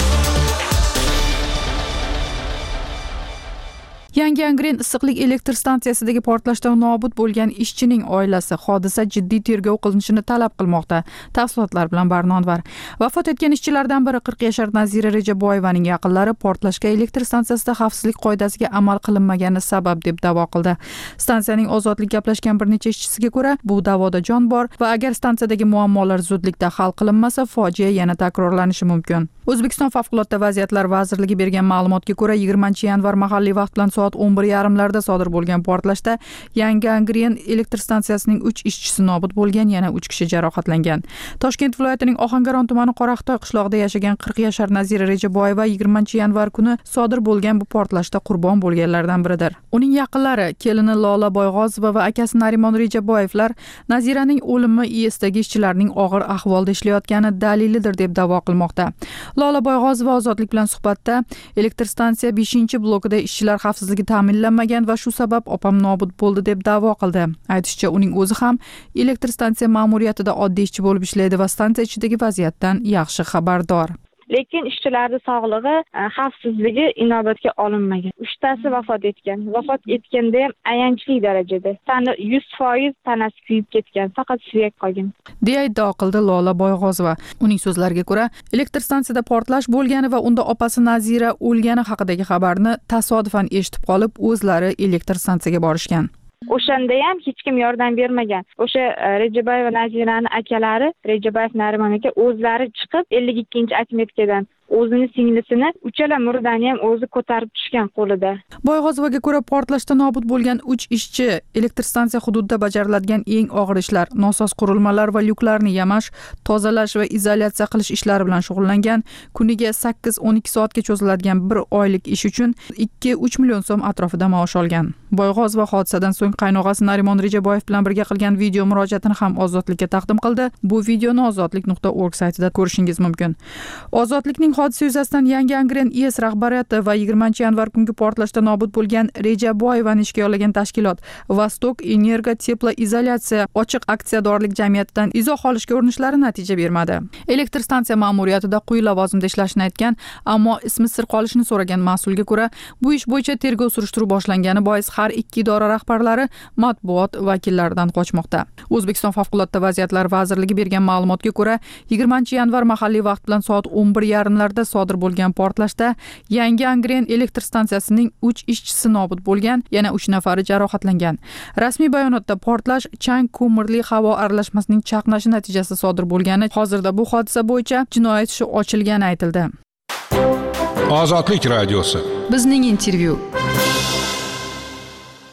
Yangi Angren issiqlik elektr stansiyasidagi portlashdan nobud bo'lgan ishchining oilasi hodisa jiddiy tergov qilinishini talab qilmoqda. Tafsilotlar bilan Barnonvar. Vafot etgan ishchilardan biri qirq yashar Nazira Rejaboyevaning yaqinlari portlashga elektr stansiyasida xavfsizlik qoidasiga amal qilinmagani sabab deb da'vo qildi. Stansiyaning Ozodlik gaplashgan bir necha ishchisiga ko'ra, bu da'voda jon bor va agar stansiyadagi muammolar zudlikda hal qilinmasa, fojia yana takrorlanishi mumkin. O'zbekiston Favqulodda vaziyatlar vazirligi bergan ma'lumotga ko'ra, yigirmanchi yanvar mahalliy vaqt bilan soat o'n bir yarim larda sodir bo'lgan portlashda Yangi Angren elektr stansiyasining uch ishchisi nobud bo'lgan, yana uch kishi jarohatlangan. Toshkent viloyatining Ohangaron tumani Qoraqtoy qishlog'ida yashagan qirq yashar Nazira Rejaboyeva yigirmanchi yanvar kuni sodir bo'lgan bu portlashda qurbon bo'lganlardan biridir. Uning yaqinlari, kelini Lola Boyg'ozova va akasi Narimon Rejaboyevlar Naziraning o'limi I E S'dagi ishchilarning og'ir ahvolda ishlayotgani dalilidir deb da'vo qilmoqda. Lola Boyg'ozova Ozodlik bilan suhbatda elektr stansiya beshinchi blokida ishchilar xavfsizligi ta'minlanmagan va shu sabab opam nobud bo'ldi deb da'vo qildi. Aytishicha, uning o'zi ham elektr stansiya ma'muriyatida oddiy ishchi bo'lib ishlaydi va stansiya ichidagi vaziyatdan yaxshi xabardor. Lekin ishchilarning sog'lig'i, xavfsizligi inobatga olinmagan. Uchtasi vafot etgan. Vafot etganda ham ayanchli darajada. Tani yuz foiz tanasi kuyib ketgan, faqat suyak qolgan. deya iddao qildi Lola Boyg'ozova. Uning so'zlariga ko'ra, elektr stansiyada portlash bo'lgani va unda opasi Nazira o'lgani haqidagi xabarni tasodifan eshitib qolib, o'zlari elektr stansiyaga borishgan. O'shanda ham hech kim yordam bermagan. O'sha Rejaboyeva Naziraning akalari, Rejaboyev Narimon aka o'zlari chiqib ellik ikkinchi atmetkadan o'zini singlisini uchala murdani ham o'zi ko'tarib tushgan qo'lida. Boyg'ozovaga ko'ra, portlashda nobud bo'lgan uch ishchi elektr stansiya hududida bajariladigan eng og'ir ishlar, nosoz qurilmalar va lyuklarni yamash, tozalash va izolyatsiya qilish ishlari bilan shug'ullangan. Kuniga sakkiz o'n ikki soatga cho'ziladigan bir oylik ish uchun ikki uch million so'm atrofida maosh olgan. Boyg'ozova hodisadan so'ng qaynog'asi Narimon Rejaboyev bilan birga qilgan video murojaatini ham Ozodlikka taqdim qildi. Bu videoni ozodlik nuqta org saytida ko'rishingiz mumkin. Ozodlikning hodisa yuzasidan Yangi Angren I E S rahbariyati va yigirmanchi yanvar kungi portlashda nobud bo'lgan Rejaboyevani ishga yollagan tashkilot Vostok Energo Teplo Izolyatsiya ochiq aksiyadorlik jamiyatidan izoh olishga urinishlari natija bermadi. Elektr stansiya ma'muriyatida quyi lavozimda ishlashini aytgan, ammo ismi sir qolishini so'ragan mas'ulga ko'ra, bu ish bo'yicha tergov surishtiruv boshlangani bois har ikki idora rahbarlari matbuot vakillaridan qochmoqda. O'zbekiston Favqulodda vaziyatlar vazirligi bergan ma'lumotga ko'ra, yigirmanchi yanvar mahalliy vaqt bilan soat o'n bir yarim larda sodir bo'lgan portlashda Yangi Angren elektr stansiyasining uch ishchisi nobud bo'lgan, yana uch nafari jarohatlangan. Rasmiy bayonotda portlash chang ko'mirli havo aralashmasining chaqnashi natijasida sodir bo'lgani, hozirda bu hodisa bo'yicha jinoyat ishi ochilgani aytildi. Ozodlik radiosi. Bizning intervyu.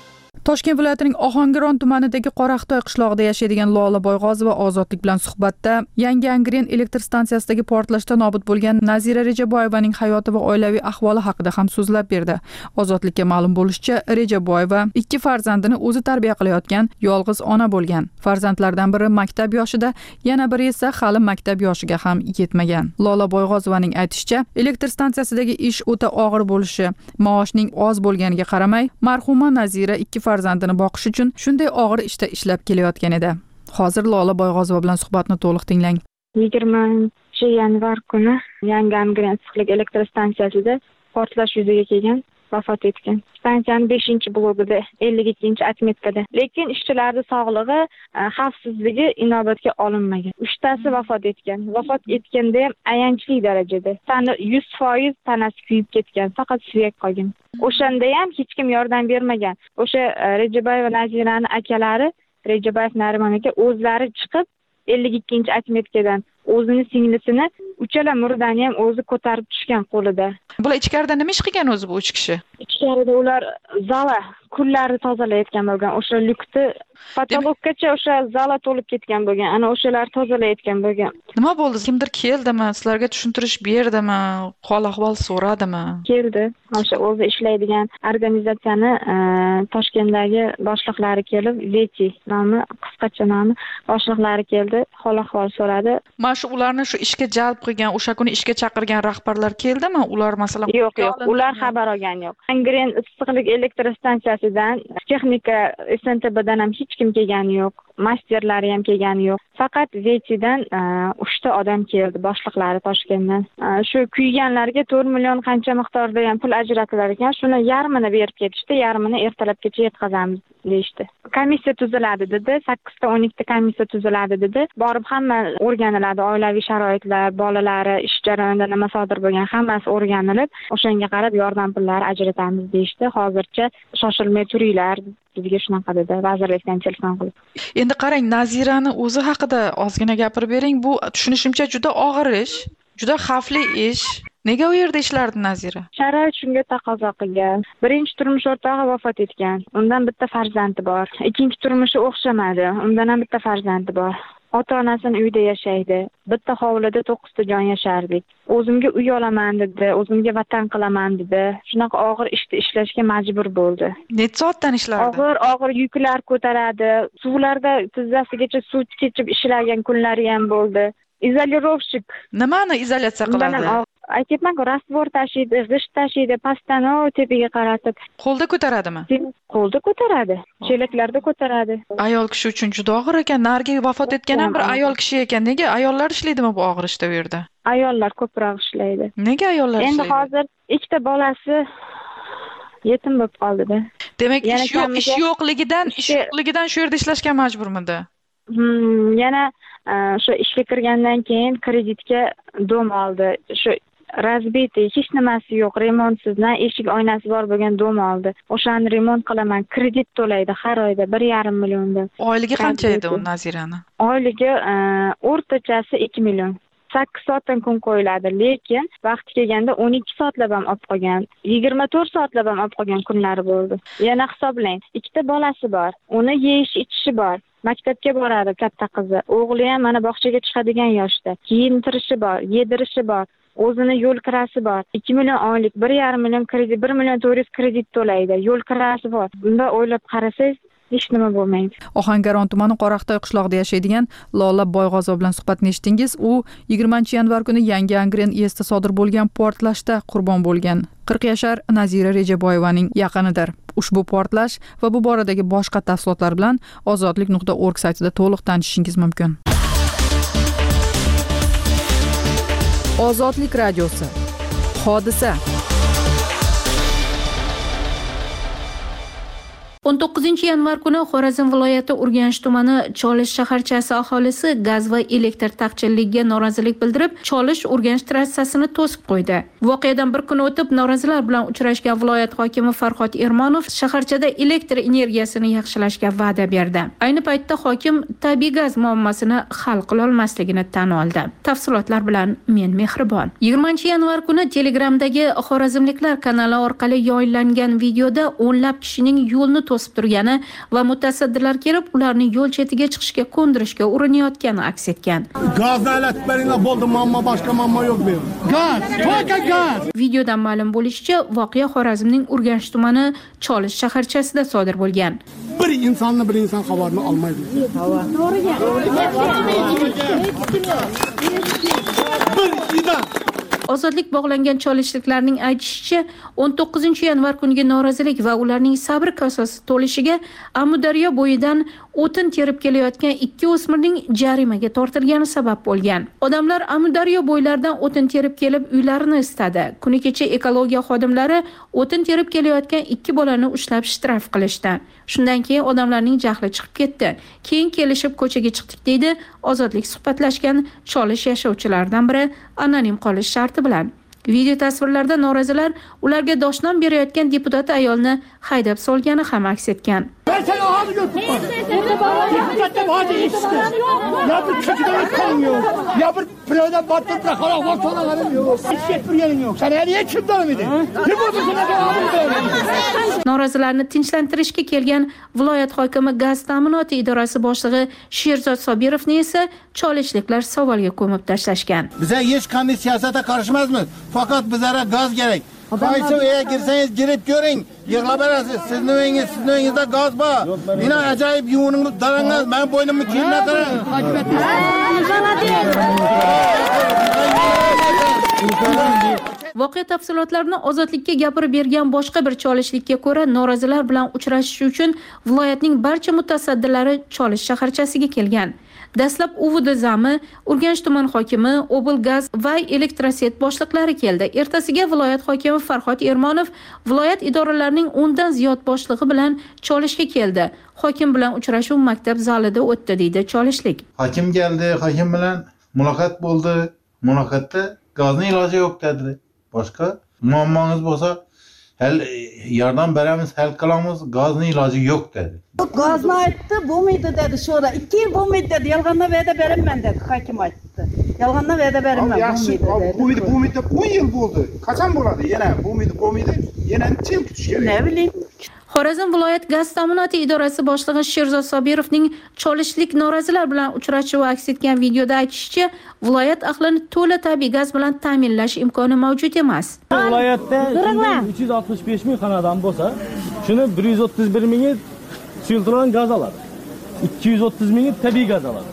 Toshkent viloyatining Ohangaron tumanidagi Qoraqtoy qishlog'ida yashaydigan Lola Boyg'ozova Ozodlik bilan suhbatda Yangi Angren elektr stansiyasidagi portlashda nobud bo'lgan Nazira Rejaboyevaning hayoti va oilaviy ahvoli haqida ham so'zlab berdi. Ozodlikka ma'lum bo'lishicha, Rejaboyeva ikki farzandini o'zi tarbiya qilayotgan yolg'iz ona bo'lgan. Farzandlardan biri maktab yoshida, yana biri esa hali maktab yoshiga ham yetmagan. Lola Boyg'ozovaning aytishicha, elektr stansiyasidagi ish o'ta og'ir bo'lishi, maoshning oz bo'lganiga qaramay, marhuma Nazira ikki farzandini boqish uchun shunday og'ir ishda ishlab kelayotgan edi. Hozir Lola Boyg'ozova bilan suhbatni to'liq tinglang. yigirmanchi yanvar kuni Yangi Angren issiqlik elektr stansiyasida portlash yuzaga kelgan, vafot etgan. Stansiyaning beshinchi blogida, ellik ikkinchi atmetkada. Lekin ishchilarning sog'lig'i, xavfsizligi inobatga olinmagan. uchtasi vafot etgan. Vafot etganda ham ayanchli darajada. Tani yuz foiz tanasi kuyib ketgan, faqat suyak qolgan. O'shanda ham hech kim yordam bermagan. O'sha Rejaboyeva Naziraning akalari, Rejaboyev Narimon aka o'zlari chiqib ellik ikkinchi atmetkadan o'zini singlisini uchala murdani ham o'zi ko'tarib tushgan qo'lida. Bular ichkarida nima ish qilgan o'zi bu uch kishi? Ichkarida ular zala kunlarni tozalayotgan bo'lgan. O'sha lyukni patologgacha o'sha zala to'lib ketgan bo'lgan. Ana o'shalar tozalayotgan bo'lgan. Nima bo'ldi? Kimdir keldimi? Sizlarga tushuntirish berdimi? Hol ahvol so'radimi? Keldi. O'sha o'zi ishlaydigan organizatsiyani Toshkentdagi boshliqlari kelib, Veti nomi, qisqacha nomi, boshliqlari keldi, hol ahvol so'radi. Mana shu ularni shu ishga jalb qilgan, o'sha kuni ishga chaqirgan rahbarlar keldimi? Ular masalan yo'q, yo'q, ular xabar olgan yo'q. Angren issiqlik elektr stansiyasidan, texnika S N T B'dan ham hech kim kelgani yo'q. Masterlari ham kelgani yo'q. Faqat Vetidan uchta odam keldi, boshliqlari Toshkentdan. Shu kuyganlarga to'rt million qancha miqdorda ham pul ajratilar ekan, shuni yarmini berib ketishdi, yarmini ertalabgacha yetkazamiz deyishdi. Komissiya tuziladi dedi, sakkizta o'n ikkita komissiya tuziladi dedi. Borib hamma o'rganiladi, oilaviy sharoitlar, bolalari, ish jarayonida nima sodir bo'lgan, hammasi o'rganilib, o'shanga qarab yordam pullari ajratamiz deyishdi. Hozircha shoshilmay turinglar, bizga shunaqa dedi, vazirlikdan telefon qilib. Endi qarang, Nazirani o'zi haqida ozgina gapirib bering. Bu tushunishimcha juda og'ir ish, juda xavfli ish. Nega u yerda ishlardi Nazira? Sharoit shunga taqozo qilgan. Birinchi turmush o'rtog'i vafot etgan. Undan bitta farzandi bor. Ikkinchi turmushi o'xshamadi. Undan ham bitta farzandi bor. Ota-onasini uyda yashaydi. Bitta hovlida to'qqizta jon yashardik. O'zimga uy olaman dedi, o'zimga vatan qilaman dedi. Shunaqa og'ir ishni ishlashga majbur bo'ldi. Necha soatdan ishlardi? Og'ir, og'ir yuklar ko'taradi. Suvlarda tizzasigacha suv kechib ishlagan kunlari ham bo'ldi. Izolirovshik. Nimani izolyatsiya qiladi? Aytibman-ku, rastvor tashiydi, g'isht tashiydi, pastani tepaga qaratib. Qo'lda ko'taradimi? Qo'lda ko'taradi, chelaklarda ko'taradi. Ayol kishi uchun juda og'ir ekan. Narigi vafot etgan ham bir ayol kishi ekan. Nega ayollar ishlaydimi bu og'ir ishda bu yerda? Ayollar ko'proq ishlaydi. Nega ayollar ishlaydi? Endi hozir ikkita bolasi yetim bo'lib qoldi-da. Demak, ish yo'q, ish yo'qligidan, ish yo'qligidan shu yerda ishlashga majburmidi? Hmm, yana shu ishga kirgandan keyin kreditga dom oldi. Shu razbitый, hech nimasi yo'q, remontsizdan eshik oynasi bor bo'lgan dom oldi. O'shani remont qilaman, kredit to'laydi har oyda bir yarim milliondan. Oyligi qancha edi u Nazirani? Oyligi o'rtachasi ikki million. sakkiz soatdan kun qo'yiladi, lekin vaqti kelganda o'n ikki soatlab ham olib qolgan, yigirma to'rt soatlab ham olib qolgan kunlari bo'ldi. Yana hisoblang, ikkita bolasi bor, uni yeyish ichishi bor. Maktabga boradi katta qizi. O'g'li ham mana bog'chaga chiqadigan yoshda. Kiyintirishi bor, yedirishi bor. O'zini yo'l kirasi bor. ikki million oylik, bir yarim million kredit, bir million to'rt yuz kredit to'laydi. Yo'l kirasi bor. Bunda o'ylab qarasangiz, hech nima bo'lmaydi. Ohangaron tumani Qoraqtoy qishlog'ida yashaydigan Lola Boyg'ozova bilan suhbatni eshitdingiz. U yigirmanchi yanvar kuni Yangi Angren esda sodir bo'lgan portlashda qurbon bo'lgan qirq yashar Nazira Rejaboyevaning yaqinidir. Ushbu portlash va bu boradagi boshqa tafsilotlar bilan ozodlik nuqta org saytida to'liq tanishishingiz mumkin. Ozodlik radiosi. Hodisa. o'n to'qqizinchi yanvar kuni Xorazm viloyati Urganch tumani Cholish shaharchasi aholisi gaz va elektr taqchilligiga norozilik bildirib, Cholish Urganch trassasini to'sib qo'ydi. Voqeadan bir kun o'tib norozilar bilan uchrashgan viloyat hokimi Farhod Ermonov shaharchada elektr energiyasini yaxshilashga va'da berdi. Ayni paytda hokim tabiiy gaz muammosini hal qila olmasligini tan oldi. Tafsilotlar bilan men Mehribon. yigirmanchi yanvar kuni Telegramdagi Xorazmliklar kanali orqali yoyillangan videoda o'nlab kishining yo'lni to'sib turgani va mutasaddilar kelib ularni yo'l chetiga chiqishga ko'ndirishga urinayotgani aks etgan. Gazni alatib beringlar, bo'ldi, muammo boshqa muammo yo'q bu yerda. Gaz, to'ka gaz. Videodan ma'lum bo'lishicha, voqea Xorazmning Urganch tumani Cholish shaharchasida sodir bo'lgan. Bir insonni bir inson xabarini olmaydi. Bir idan Ozodlik bog'langan cholishliklarning aytishicha, o'n to'qqizinchi yanvar kuniga norozilik va ularning sabr kosasi to'lishiga Amudaryo bo'yidan o'tin terib kelayotgan ikki o'smirning jarimaga tortilgani sabab bo'lgan. Odamlar Amudaryo bo'ylaridan o'tin terib kelib uylarini isitadi. Kuni kecha ekologiya xodimlari o'tin terib kelayotgan ikki bolani ushlab shtraf qilishdi. Shundan keyin odamlarning jahli chiqib ketdi. Keyin kelishib ko'chaga chiqdik deydi Ozodlik suhbatlashgan Cholish yashovchilaridan biri anonim qolish sharti bilan. Video tasvirlarda norozilar ularga doshnom berayotgan deputat ayolni haydab solgani ham aks etgan. Norozilarni tinchlantirishga kelgan viloyat hokimi gaz ta'minoti idorasi boshlig'i Sherzod Sobirovni esa cholishliklar savolga ko'mib tashlashgan. Bize hech qanday siyosatga qarshimizmiz. Fakat bizlere gaz gerek. Qaysi uyga girsangiz girib ko'ring, yig'lab berasiz. Sizning uyingiz, sizning uyingizda gaz bor. Meni ajoyib yuviningni darangiz, men bo'ynimni kiyimga qarang. Voqea tafsilotlarini Ozodlikka gapirib bergan boshqa bir cholishlikka ko'ra, norozilar bilan uchrashish uchun viloyatning barcha mutasaddilari Cholish shaharchasiga kelgan. Dastlab Uvd zami, Urganch tuman hokimi, Oblgaz va Elektroset boshliqlari keldi. Ertasiga viloyat hokimi Farhod Ermonov viloyat idoralarining o'ndan ziyod boshlig'i bilan Cholishga keldi. Hokim bilan uchrashuv maktab zalida o'tdi deydi Cholishlik. Hokim keldi, hokim bilan muloqot bo'ldi. Muloqotda gazning iloji yo'q dedi. Boshqa muammongiz bo'lsa, hal yordam beramiz, hal qilamiz, gazning iloji yo'q dedi. Gazni aytdi, bo'lmaydi dedi. Sonra ikki yil bo'lmaydi dedi. Yolg'ondan va'da beraman dedi, hokim aytdi. Yolg'ondan va'da beraman bo'lmaydi dedi. Bo'lmaydi, bo'lmaydi deb o'n yil bo'ldi. Qachon bo'ladi? Yana bo'lmaydi, bo'lmaydi. Yana necha yil kutish kerak? Ne bileyim. Xorazm viloyat gaz ta'minoti idorasi boshlig'i Sherzod Sobirovning cholishlik norozilar bilan uchrashuvi aks etgan videoda aytishicha, viloyat ahlini to'la tabiiy gaz bilan ta'minlash imkoni mavjud emas. Viloyatda uch yuz oltmish besh ming xonadon bo'lsa, shuni bir yuz o'ttiz bir ming suyultirilgan gaz oladi. ikki yuz o'ttiz ming tabiiy gaz oladi.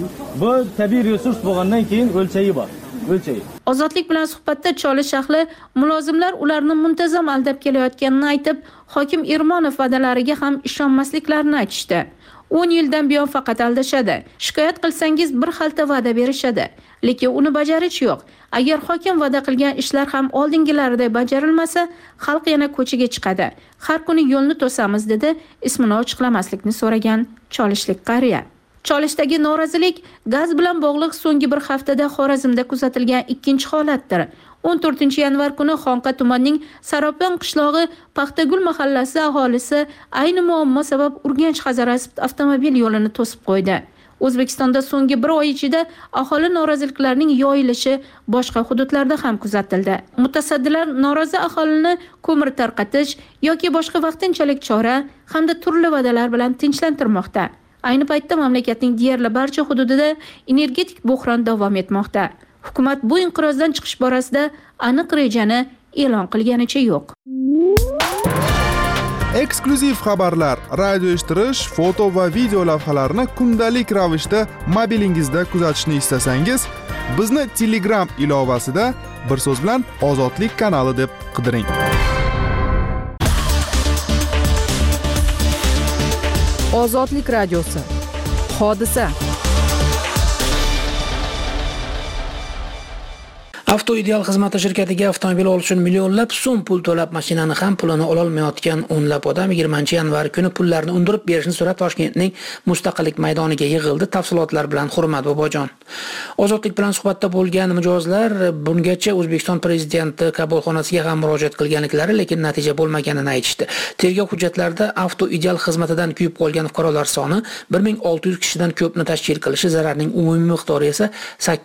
Bu tabiiy resurs bo'lgandan keyin o'lchayi bor. O'lchayi. Ozodlik bilan suhbatda Cholish ahli mulozimlar ularni muntazam aldab kelayotganini aytib, hokim Ermonov va'dalariga ham ishonmasliklarini aytishdi. o'n yildan buyon faqat aldashadi. Shikoyat qilsangiz bir xalta va'da berishadi, lekin uni bajarish yo'q. Agar hokim va'da qilgan ishlar ham oldingilaridek bajarilmasa, xalq yana ko'chaga chiqadi. Har kuni yo'lni to'samiz dedi, ismini ochiqlamaslikni so'ragan Cholishlik qariya. Cholishdagi norozilik gaz bilan bog'liq so'nggi bir haftada Xorazmda kuzatilgan ikkinchi holatdir. o'n to'rtinchi yanvar kuni Xonqa tumanining Saropon qishlog'i Paxtagul mahallasi aholisi ayni muammo sabab Urganch Hazarasp avtomobil yo'lini to'sib qo'ydi. O'zbekistonda so'nggi bir oy ichida aholi noroziliklarining yoyilishi boshqa hududlarda ham kuzatildi. Mutasaddilar norozi aholini ko'mir tarqatish yoki boshqa vaqtinchalik chora hamda turli va'dalar bilan tinchlantirmoqda. Ayni paytda mamlakatning deyarli barcha hududida energetik bo'hron davom etmoqda. Hukumat bu inqirozdan chiqish borasida aniq rejani e'lon qilganicha yo'q. Eksklyuziv xabarlar, radio eshittirish, foto va video lavhalarni kundalik ravishda mobilingizda kuzatishni istasangiz, bizni Telegram ilovasida bir so'z bilan Ozodlik kanali deb qidiring. Ozodlik radiosi. Hodisa. Avto Ideal xizmati shirkatiga avtomobil olish uchun millionlab so'm pul to'lab mashinani ham pulini ola olmayotgan o'nlab odam yigirmanchi yanvar kuni pullarni undirib berishni so'rab Toshkentning Mustaqillik maydoniga yig'ildi. Tafsilotlar bilan Hurmat Bobojon. Ozodlik bilan suhbatda bo'lgan mijozlar bungacha O'zbekiston prezidenti qabulxonasiga ham murojaat qilganliklari, lekin natija bo'lmaganini aytishdi. Tergov hujjatlarida Avto Ideal xizmatidan kuyib qolgan fuqarolar soni bir ming olti yuz kishidan ko'pni tashkil qilishi, zararning umumiy miqdori esa sakkiz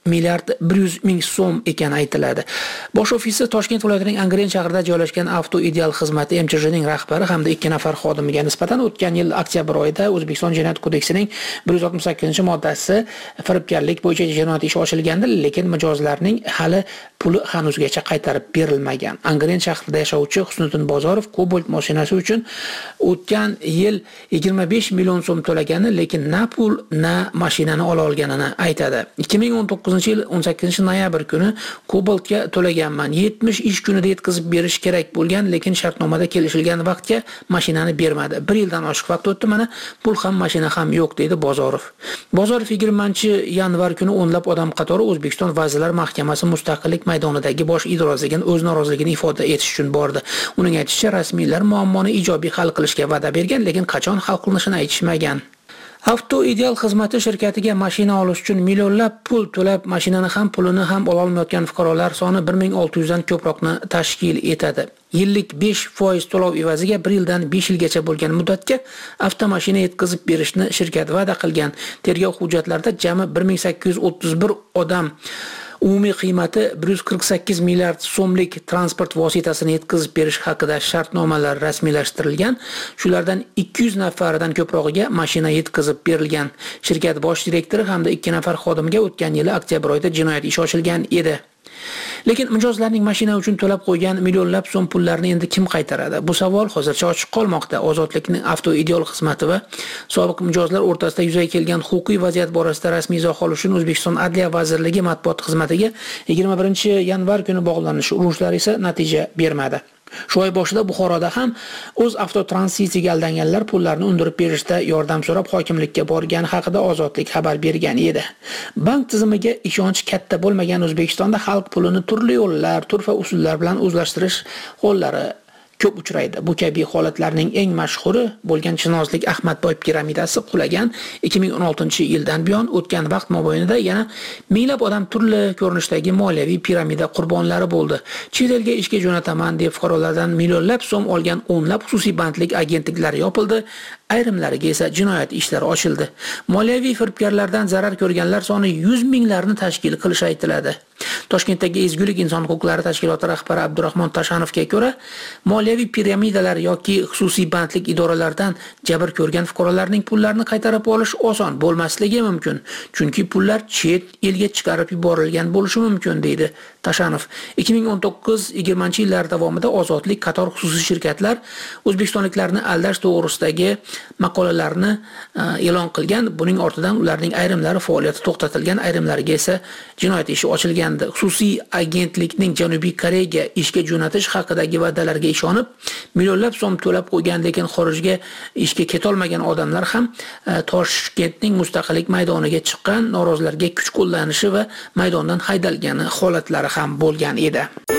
milliard bir yuz ming so'm ekani aytiladi. Bosh ofisi Toshkent viloyatining Angren shahrida joylashgan Avto Ideal xizmati M Ch Jning rahbari hamda ikki nafar xodimiga nisbatan o'tgan yil oktyabr oyida O'zbekiston Jinoyat kodeksining bir yuz oltmish sakkizinchi moddasi firibgarlik bo'yicha jinoyat ishi ochilgandi, lekin mijozlarning hali puli hanuzgacha qaytarib berilmagan. Angren shahrida yashovchi Husniddin Bozorov Cobalt mashinasi uchun o'tgan yil yigirma besh million so'm to'lagani, lekin na pul, na mashinani ola olganini aytadi. ikki ming o'n to'qqizinchi yil o'n sakkizinchi noyabr kuni Cobaltga to'laganman. yetmish ish kunida yetkazib berish kerak bo'lgan, lekin shartnomada kelishilgan vaqtga mashinani bermadi. bir yildan oshiq vaqt o'tdi, mana pul ham mashina ham yo'q deydi Bozorov. Bozorov yigirmanchi yanvar kuni o'nlab odam qatori O'zbekiston Vazirlar Mahkamasi Mustaqillik maydonidagi bosh idorasiga o'z noroziligini ifoda etish uchun bordi. Uning aytishicha, rasmiylar muammoni ijobiy hal qilishga va'da bergan, lekin qachon hal qilinishini aytishmagan. Avto Ideal xizmati shirkatiga mashina olish uchun millionlab pul to'lab, mashinani ham pulini ham ola olmayotgan fuqarolar soni bir ming olti yuz dan ko'proqni tashkil etadi. Yillik besh foiz to'lov evaziga bir yildan besh yilgacha bo'lgan muddatga avtomashina yetkazib berishni shirkat va'da qilgan. Tergov hujjatlarida jami bir ming sakkiz yuz o'ttiz bir odam umumiy qiymati bir yuz qirq sakkiz milliard so'mlik transport vositasini yetkazib berish haqida shartnomalar rasmiylashtirilgan. Shulardan ikki yuz nafaridan ko'prog'iga mashina yetkazib berilgan. Shirkat bosh direktori hamda ikki nafar xodimga o'tgan yili oktyabr oyida jinoyat ishi ochilgan edi. Lekin mijozlarning mashina uchun to'lab qo'ygan millionlab so'm pullarni endi kim qaytaradi? Bu savol hozircha ochiq qolmoqda. Ozodlikning Avto Ideal xizmati va sobiq mijozlar o'rtasida yuzaga kelgan huquqiy vaziyat borasida rasmiy izoh olish uchun O'zbekiston Adliya vazirligi matbuot xizmatiga yigirma birinchi yanvar kuni bog'lanish urushlari esa natija bermadi. Shu oy boshida Buxoroda ham o'z avtotransitiga aldanganlar pullarni undirib berishda yordam so'rab hokimlikka borgani haqida Ozodlik xabar bergan edi. Bank tizimiga ishonch katta bo'lmagan O'zbekistonda xalq pulini turli yo'llar, turfa usullar bilan o'zlashtirish hollari ko'p uchraydi. Bu kabi holatlarning eng mashhuri bo'lgan Chinozlik Ahmadboy piramidasi qulagan ikki ming o'n oltinchi yildan buyon o'tgan vaqt mobaynida yana minglab odam turli ko'rinishdagi moliyaviy piramida qurbonlari bo'ldi. Chet elga ishga jo'nataman deb fuqarolardan millionlab so'm olgan o'nlab xususiy bandlik agentliklari yopildi. Ayrimlariga esa jinoyat ishlari ochildi. Moliyaviy firibgarlardan zarar ko'rganlar soni yuz minglarni tashkil qilishi aytiladi. Toshkentdagi Ezgulik inson huquqlari tashkiloti rahbari Abdurahmon Tashanovga ko'ra, moliyaviy piramidalar yoki xususiy bandlik idoralaridan jabr ko'rgan fuqarolarning pullarini qaytarib olish oson bo'lmasligi mumkin, chunki pullar chet elga chiqarib yuborilgan bo'lishi mumkin, deydi Tashanov. ikki ming o'n to'qqiz yigirmanchi yillar davomida Ozodlik qator xususiy shirkatlar o'zbekistonliklarni aldash to'g'risidagi maqolalarni e'lon qilgan. Buning ortidan ularning ayrimlari faoliyati to'xtatilgan, ayrimlariga esa jinoyat ishi ochilgandi. Xususiy agentlikning Janubiy Koreyaga ishga jo'natish haqidagi va'dalarga ishonib, millionlab so'm to'lab qo'ygan, lekin xorijga ishga keta olmagan odamlar ham Toshkentning Mustaqillik maydoniga chiqqan, norozilarga kuch qo'llanishi va maydondan haydalgani holatlari ham bo'lgan edi.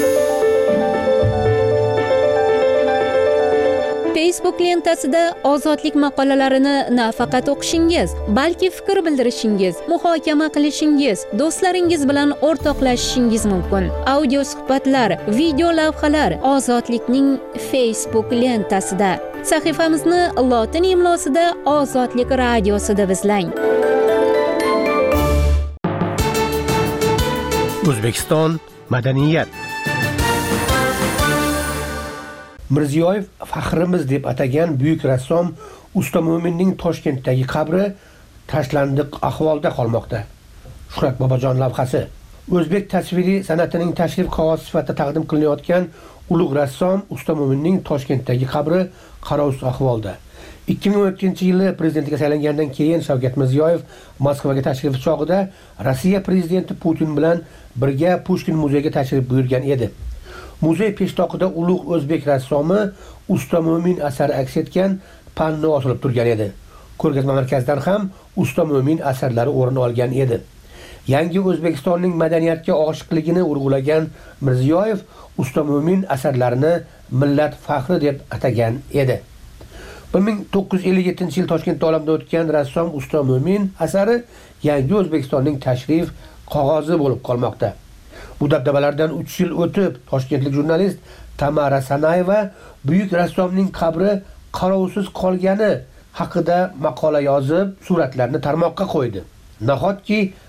Facebook lentasida Ozodlik maqolalarini nafaqat o'qishingiz, balki fikr bildirishingiz, muhokama qilishingiz, do'stlaringiz bilan o'rtoqlashishingiz mumkin. Audio suhbatlar, video lavhalar Ozodlikning Facebook lentasida. Sahifamizni lotin imlosida Ozodlik radiosida izlang. O'zbekiston madaniyat. Mirziyoyev faxrimiz deb atagan buyuk rassom Usta Mo'minning Toshkentdagi qabri tashlandiq ahvolda qolmoqda. Shuhrat Bobojon lavhasi. O'zbek tasviriy san'atining tashrif qog'ozi sifatida taqdim qilinayotgan ulug' rassom Usta Mo'minning Toshkentdagi qabri qarovsiz ahvolda. ikki ming o'n ikkinchi yili prezidentga saylangandan keyin Shavkat Mirziyoyev Moskvaga tashrifi chog'ida Rossiya prezidenti Putin bilan birga Pushkin muzeyiga tashrif buyurgan edi. Muzey peshtoqida ulug' o'zbek rassomi Usta Mo'min asari aks etgan panno osilib turgan edi. Ko'rgazma markazidan ham Usta Mo'min asarlari o'rin olgan edi. Yangi O'zbekistonning madaniyatga oshiqligini urg'ulagan Mirziyoyev Usta Mo'min asarlarini millat faxri deb atagan edi. bir ming to'qqiz yuz ellik yettinchi yil Toshkentda olamdan o'tgan rassom Usta Mo'min asari yangi O'zbekistonning tashrif qog'ozi bo'lib qolmoqda. Bu dabdabalardan uch yil o'tib, toshkentlik jurnalist Tamara Sanayeva buyuk rassomning qabri qarovsiz qolgani haqida maqola yozib, suratlarni tarmoqqa qo'ydi. Nahotki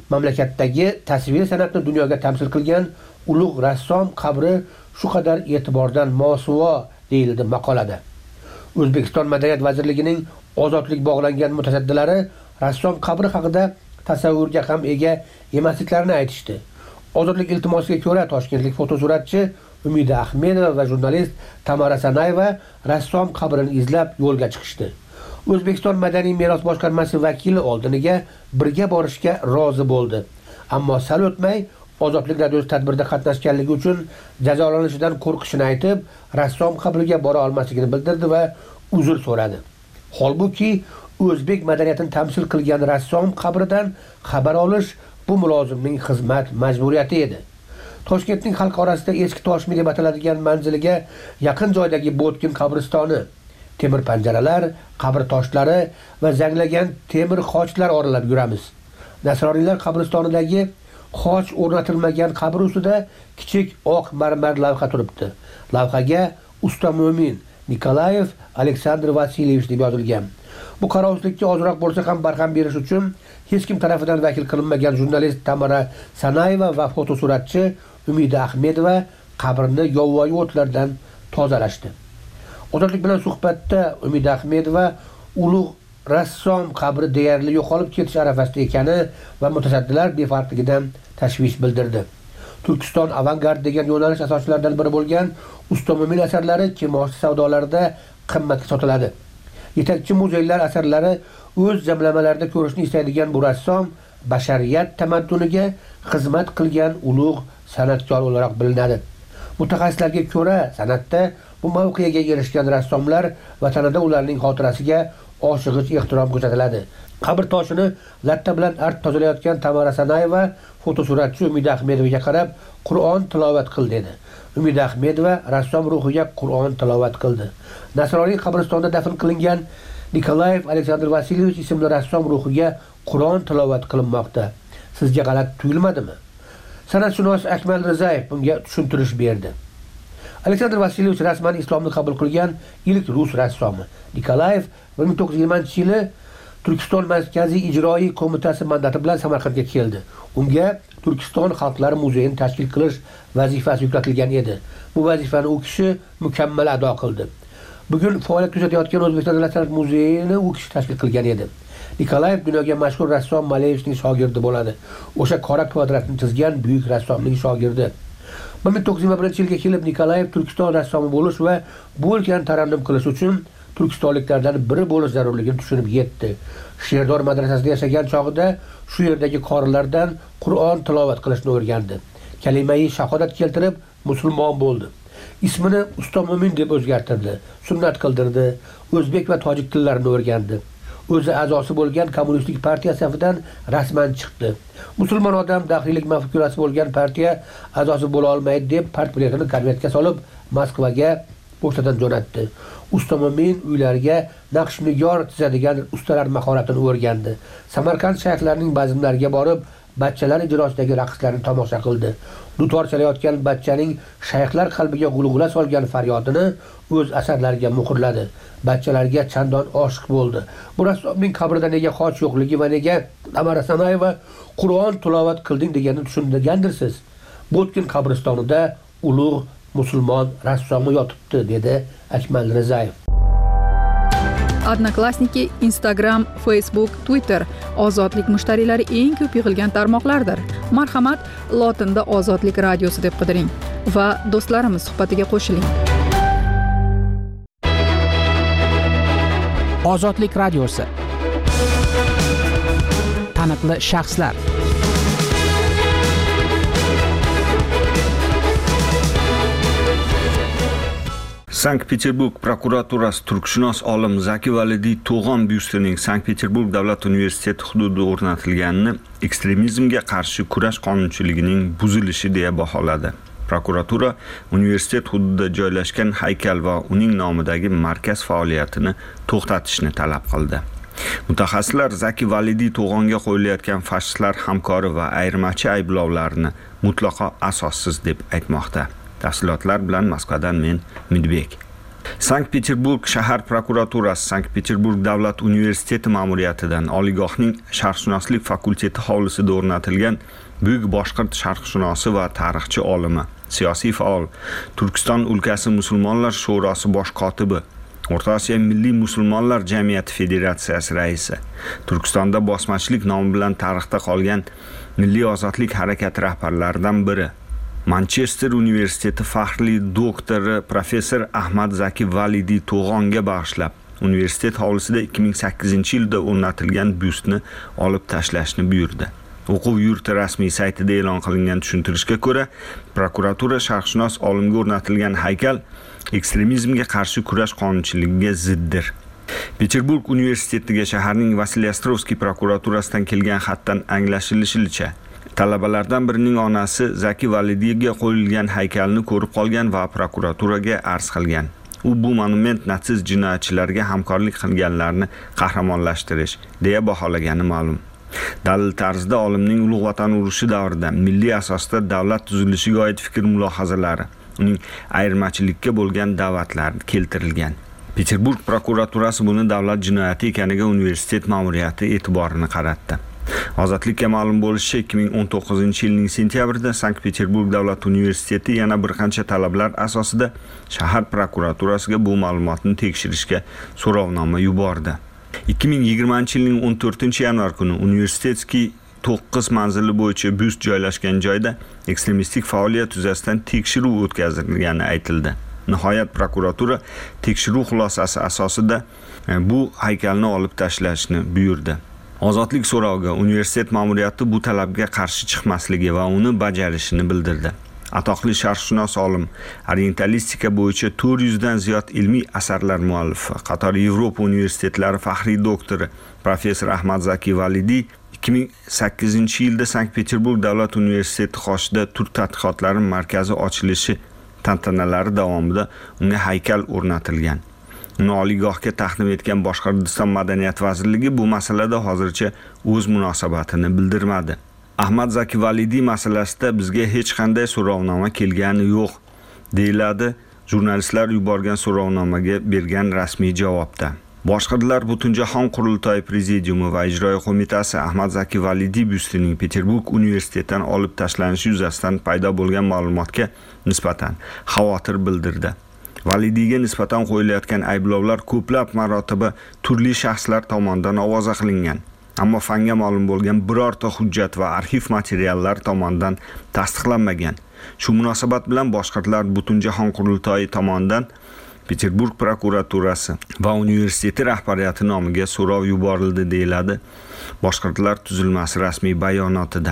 mamlakatdagi tasvir san'atni dunyoga tamsil qilgan ulug' rassom qabri shu qadar e'tibordan mosuvo deyildi maqolada. O'zbekiston Madaniyat vazirligining ozodlik bog'langan mutasaddilari rassom qabri haqida tasavvurga ham ega emasliklarini aytishdi. Ozodlik iltimosiga ko'ra toshkentlik fotosuratchi Umida Ahmedova va jurnalist Tamara Sanayeva rassom qabrini izlab yo'lga chiqishdi. O'zbekiston Madaniy meros boshqarmasi vakili oldiniga birga borishga rozi bo'ldi. Ammo sal o'tmay Ozodlik radiosi tadbirda qatnashganligi uchun jazolanishidan qo'rqishini aytib, rassom qabriga bora olmasligini bildirdi va uzr so'radi. Holbuki o'zbek madaniyatini tamsil qilgan rassom qabridan xabar olish bu mulozimning xizmat majburiyati edi. Toshkentning xalq orasida eski Toshmi deb ataladigan manziliga yaqin joydagi Botkin qabristoni, temir panjaralar, qabr toshlari va zanglagan temir xochlar oralab yuramiz. Nasroniylar qabristonidagi xoch o'rnatilmagan qabr ustida kichik oq marmar lavha turibdi. Lavhaga usta mo'min Nikolayev Aleksandr Vasilyevich deb yozilgan. Bu qarovsizlikka ozroq bo'lsa ham barham berish uchun hech kim tomonidan vakil qilinmagan jurnalist Tamara Sanayeva va fotosuratchi Umida Ahmedova qabrni yovvoyi o'tlardan tozalashdi. Ozodlik bilan suhbatda Umida Ahmedova ulug' rassom qabri deyarli yo'qolib ketish arafasida ekani va mutasaddilar befarqligidan tashvish bildirdi. Turkiston avangard degan yo'nalish asoschilaridan biri bo'lgan usta mo'min asarlari kimoshdi savdolarida qimmatga sotiladi. Yetakchi muzeylar asarlari o'z jamlamalarida ko'rishni istaydigan bu rassom bashariyat tamadduniga xizmat qilgan ulug' san'atkor olarak bilinadi. Mutaxassislarga ko'ra, san'atda bu mavqega erishgan rassomlar vatanida ularning xotirasiga oshig'ich ehtirom ko'rsatiladi. Qabr toshini latta bilan art tozalayotgan Tamara Sanayeva fotosuratchi Umida Ahmedovaga qarab Qur'on tilovat qil dedi. Umida Ahmedova rassom ruhiga Qur'on tilovat qildi. Nasroniy qabristonida dafn qilingan Nikolayev Aleksandr Vasilyevich ismli rassom ruhiga Qur'on tilovat qilinmoqda. Sizga g'alati tuyulmadimi? San'atshunos Akmal Rizayev bunga tushuntirish berdi. Aleksandr Vasilyevich rasman islomni qabul qilgan ilk rus rassomi. Nikolayev bir ming to'qqiz yuz yigirmanchi yili Turkiston Markaziy ijroiy qo'mitasi mandati bilan Samarqandga keldi. Unga Turkiston Xalqlari muzeyini tashkil qilish vazifasi yuklatilgan edi. Bu vazifani u kishi mukammal ado qildi. Bugun faoliyat ko'rsatayotgan O'zbekiston Davlat san'at muzeyini u kishi tashkil qilgan edi. Nikolayev dunyoga mashhur rassom Maleyevichning shogirdi bo'ladi. O'sha qora kvadratni chizgan buyuk rassomning shogirdi. bir ming to'qqiz yuz yigirma birinchi yilga kelib Nikolayev Turkiston rassomi bo'lish va bu o'lkani tarannum qilish uchun turkistonliklardan biri bo'lish zarurligini tushunib yetdi. Sherdor madrasasida yashagan chog'ida shu yerdagi qorilardan Qur'on tilovat qilishni o'rgandi. Kalimai shahodat keltirib musulmon bo'ldi. Ismini usta mo'min deb o'zgartirdi, sunnat qildirdi, o'zbek va tojik tillarini o'rgandi. O'zi a'zosi bo'lgan kommunistik partiya safidan rasman chiqdi. Musulmon odam daxiylik mafkurasi bo'lgan partiya a'zosi bo'la olmaydi deb part biletini konvertga solib Moskvaga pochtadan jo'natdi. Usta mo'min uylariga naqsh nigor chizadigan ustalar mahoratini o'rgandi. Samarqand shayxlarining bazmlariga borib, bachchalar ijrosidagi raqslarni tomosha qildi. Dutor chalayotgan bachchaning shayxlar qalbiga g'ulg'ula solgan faryodini o'z asarlariga muhrladi. Bachchalarga chandon oshiq bo'ldi. Bu rassomning qabrida nega xoch yo'qligi va nega Tamara Sanayeva Qur'on tilovat qilding deganini tushungandirsiz. Botkin qabristonida ulug' musulmon rassomi yotibdi, dedi Akmal Rizayev. Odnoklassniki, Instagram, Facebook, Twitter ozodlik mushtariylari eng ko'p yig'ilgan tarmoqlardir. Marhamat, lotinda Ozodlik radiosi deb qidiring va do'stlarimiz suhbatiga qo'shiling. Ozodlik radiosi. Taniqli shaxslar. Sankt-Peterburg prokuraturasi turkshunos olim Zaki Validiy To'g'on byustining Sankt-Peterburg davlat universiteti hududida o'rnatilganini ekstremizmga qarshi kurash qonunchiligining buzilishi deya baholadi. Prokuratura universitet hududida joylashgan haykal va uning nomidagi markaz faoliyatini to'xtatishni talab qildi. Mutaxassislar Zaki Validiy To'g'onga qo'yilayotgan fashistlar hamkori va ayirmachi ayblovlarini mutlaqo asossiz deb aytmoqda. Tafsilotlar bilan Moskvadan men Midbek. Sankt-Peterburg shahar prokuraturasi Sankt-Peterburg davlat universiteti ma'muriyatidan oliygohning sharqshunoslik fakulteti hovlisida o'rnatilgan buyuk boshqirt sharqshunosi va tarixchi olimi, siyosiy faol, Turkiston o'lkasi musulmonlar sho'rosi bosh kotibi, O'rta Osiyo Milliy musulmonlar jamiyati federatsiyasi raisi, Turkistonda bosmachilik nomi bilan tarixda qolgan Milliy ozodlik harakati rahbarlaridan biri, Manchester universiteti faxrli doktori professor Ahmad Zaki Validi To'g'onga bag'ishlab universitet hovlisida ikki ming sakkizinchi yilda o'rnatilgan byustni olib tashlashni buyurdi. O'quv yurti rasmiy saytida e'lon qilingan tushuntirishga ko'ra, prokuratura sharqshunos olimga o'rnatilgan haykal ekstremizmga qarshi kurash qonunchiligiga ziddir. Peterburg universitetiga shaharning Vasiliyastrovskiy prokuraturasidan kelgan xatdan anglashilishicha, talabalardan birining onasi Zaki Validiga qo'yilgan haykalni ko'rib qolgan va prokuraturaga arz qilgan. U bu monument natsist jinoyatchilarga hamkorlik qilganlarni qahramonlashtirish deya baholagani ma'lum. Dalil tarzida olimning Ulug' Vatan urushi davrida milliy asosda davlat tuzilishiga oid fikr mulohazalari, uning ayirmachilikka bo'lgan da'vatlari keltirilgan. Peterburg prokuraturasi buni davlat jinoyati ekaniga universitet ma'muriyati e'tiborini qaratdi. Ozodlikka ma'lum bo'lishicha, ikki ming o'n to'qqizinchi yilning sentyabrida Sankt-Peterburg davlat universiteti yana bir qancha talablar asosida shahar prokuraturasiga bu ma'lumotni tekshirishga so'rovnoma yubordi. ikki ming yigirmanchi yilning o'n to'rtinchi yanvar kuni universitetskiy to'qqiz manzili bo'yicha byust joylashgan joyda ekstremistik faoliyat yuzasidan tekshiruv o'tkazilgani aytildi. Nihoyat prokuratura tekshiruv xulosasi asosida bu haykalni olib tashlashni buyurdi. Ozodlik so'roviga universitet ma'muriyati bu talabga qarshi chiqmasligi va uni bajarishini bildirdi. Atoqli sharqshunos olim, orientalistika bo'yicha to'rt yuz dan ziyod ilmiy asarlar muallifi, qator Yevropa universitetlari faxriy doktori professor Ahmad Zaki Validi ikki ming sakkizinchi yilda Sankt-Peterburg davlat universiteti qoshida turk tadqiqotlari markazi ochilishi tantanalari davomida unga haykal o'rnatilgan. Uni oliygohga taqdim etgan Boshqirdiston madaniyat vazirligi bu masalada hozircha o'z munosabatini bildirmadi. Ahmad Zaki Validi masalasida bizga hech qanday so'rovnoma kelgani yo'q, deyiladi jurnalistlar yuborgan so'rovnomaga bergan rasmiy javobda. Boshqirdlar Butunjahon qurultoyi prezidiumi va ijroiya qo'mitasi Ahmad Zaki Validi byustining Peterburg universitetidan olib tashlanishi yuzasidan paydo bo'lgan ma'lumotga nisbatan xavotir bildirdi. Validiga nisbatan qo'yilayotgan ayblovlar ko'plab marotaba turli shaxslar tomonidan ovoza qilingan. Ammo fanga ma'lum bo'lgan birorta hujjat va arxiv materiallar tomonidan tasdiqlanmagan. Shu munosabat bilan boshqirdlar Butunjahon qurultoyi tomonidan Peterburg prokuraturasi va universitet rahbariyati nomiga so'rov yuborildi, deyiladi boshqirdlar tuzilmasi rasmiy bayonotida.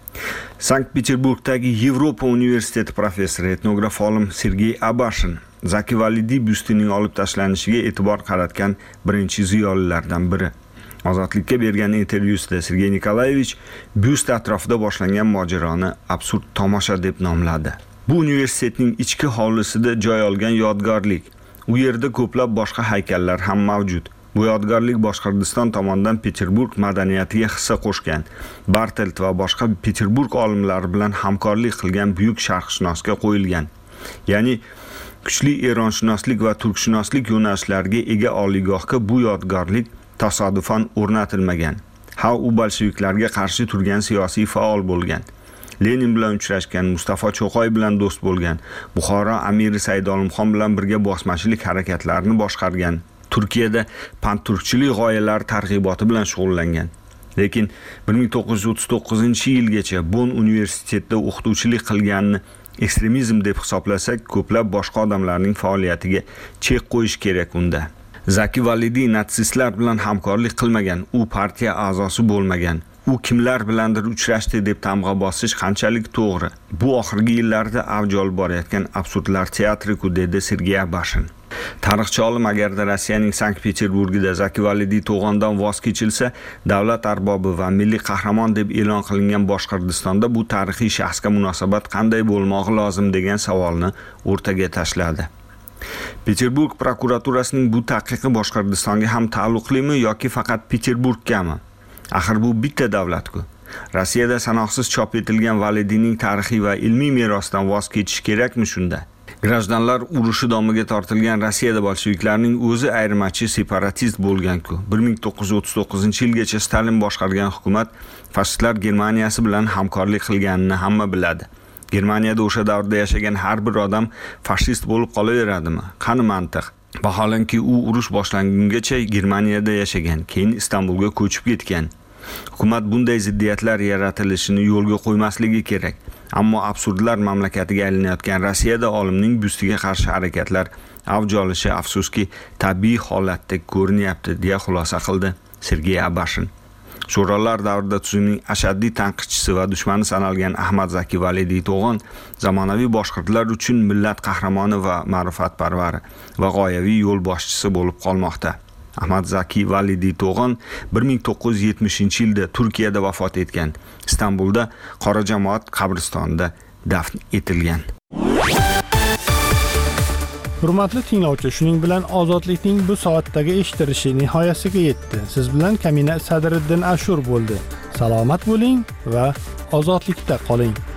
Sankt-Peterburgdagi Yevropa universiteti professori, etnograf olim Sergey Abashin Zaki Validi byustining olib tashlanishiga e'tibor qaratgan birinchi ziyolilardan biri. Ozodlikka bergan intervyusida Sergey Nikolayevich byust atrofida boshlangan mojaroni absurd tomosha deb nomladi. Bu universitetning ichki hovlisida joy olgan yodgorlik. U yerda ko'plab boshqa haykallar ham mavjud. Bu yodgorlik Boshqirdiston tomonidan Peterburg madaniyatiga hissa qo'shgan, Bartelt va boshqa Peterburg olimlari bilan hamkorlik qilgan buyuk sharqshunosga qo'yilgan. Ya'ni kuchli eronshunoslik va turkshunoslik yo'nalishlariga ega oliygohga bu yodgorlik tasodifan o'rnatilmagan. Ha, u bolsheviklarga qarshi turgan siyosiy faol bo'lgan. Lenin bilan uchrashgan, Mustafa Cho'qoy bilan do'st bo'lgan, Buxoro amiri Said Olimxon bilan birga bosmachilik harakatlarini boshqargan, Turkiyada panturkchilik g'oyalari targ'iboti bilan shug'ullangan. Lekin bir ming to'qqiz yuz o'ttiz to'qqizinchi yilgacha Bonn universitetida o'qituvchilik qilganini ekstremizm deb hisoblasak, ko'plab boshqa odamlarning faoliyatiga chek qo'yish kerak unda. Zaki Validi natsistlar bilan hamkorlik qilmagan, u partiya a'zosi bo'lmagan. U kimlar bilandir uchrashdi deb tamg'a bosish qanchalik to'g'ri? Bu oxirgi yillarda avj olib borayotgan absurdlar teatri-ku, dedi Sergey Abashin. Tarixchi olim, agarda Rossiyaning Sankt-Peterburgida Zaki Validi To'g'ondan voz kechilsa, davlat arbobi va milliy qahramon deb e'lon qilingan Boshqirdistonda bu tarixiy shaxsga munosabat qanday bo'lmog'i lozim degan savolni o'rtaga tashladi. Peterburg prokuraturasining bu taqiqi Boshqirdistonga ham taalluqlimi yoki faqat Peterburggami? Axir bu bitta davlat-ku. Rossiyada sanoqsiz chop etilgan Validining tarixiy va ilmiy merosidan voz kechish kerakmi shunda? Grajdanlar urushi domiga tortilgan Rossiyada bolsheviklarning o'zi ayirmachi separatist bo'lgan-ku. bir ming to'qqiz yuz o'ttiz to'qqizinchi yilgacha Stalin boshqargan hukumat fashistlar Germaniyasi bilan hamkorlik qilganini hamma biladi. Germaniyada o'sha davrda yashagan har bir odam fashist bo'lib qolaveradimi? Qani mantiq? Vaholanki u urush boshlangungacha Germaniyada yashagan, keyin Istanbulga ko'chib ketgan. Hukumat bunday ziddiyatlar yaratilishini yo'lga qo'ymasligi kerak. Ammo absurdlar mamlakatiga aylanayotgan Rossiyada olimning byustiga qarshi harakatlar avj olishi afsuski tabiiy holatda ko'rinyapti, deya xulosa qildi Sergey Abashin. Sho'rolar davrida tuzumning ashaddiy tanqidchisi va dushmani sanalgan Ahmad Zaki Validiy To'g'on zamonaviy boshqirdlar uchun millat qahramoni va ma'rifatparvari va g'oyaviy yo'l boshchisi bo'lib qolmoqda. Ahmad Zaki Validiy To'g'on bir ming to'qqiz yuz yetmishinchi yilda Turkiyada vafot etgan. Istanbulda Qora jamoat qabristonida dafn etilgan. Hurmatli tinglovchi, shuning bilan ozodlikning bu soatdagi eshitilishi nihoyasiga yetdi. Siz bilan Kamina Sadriddin Ashur bo'ldi. Salomat bo'ling va ozodlikda qoling.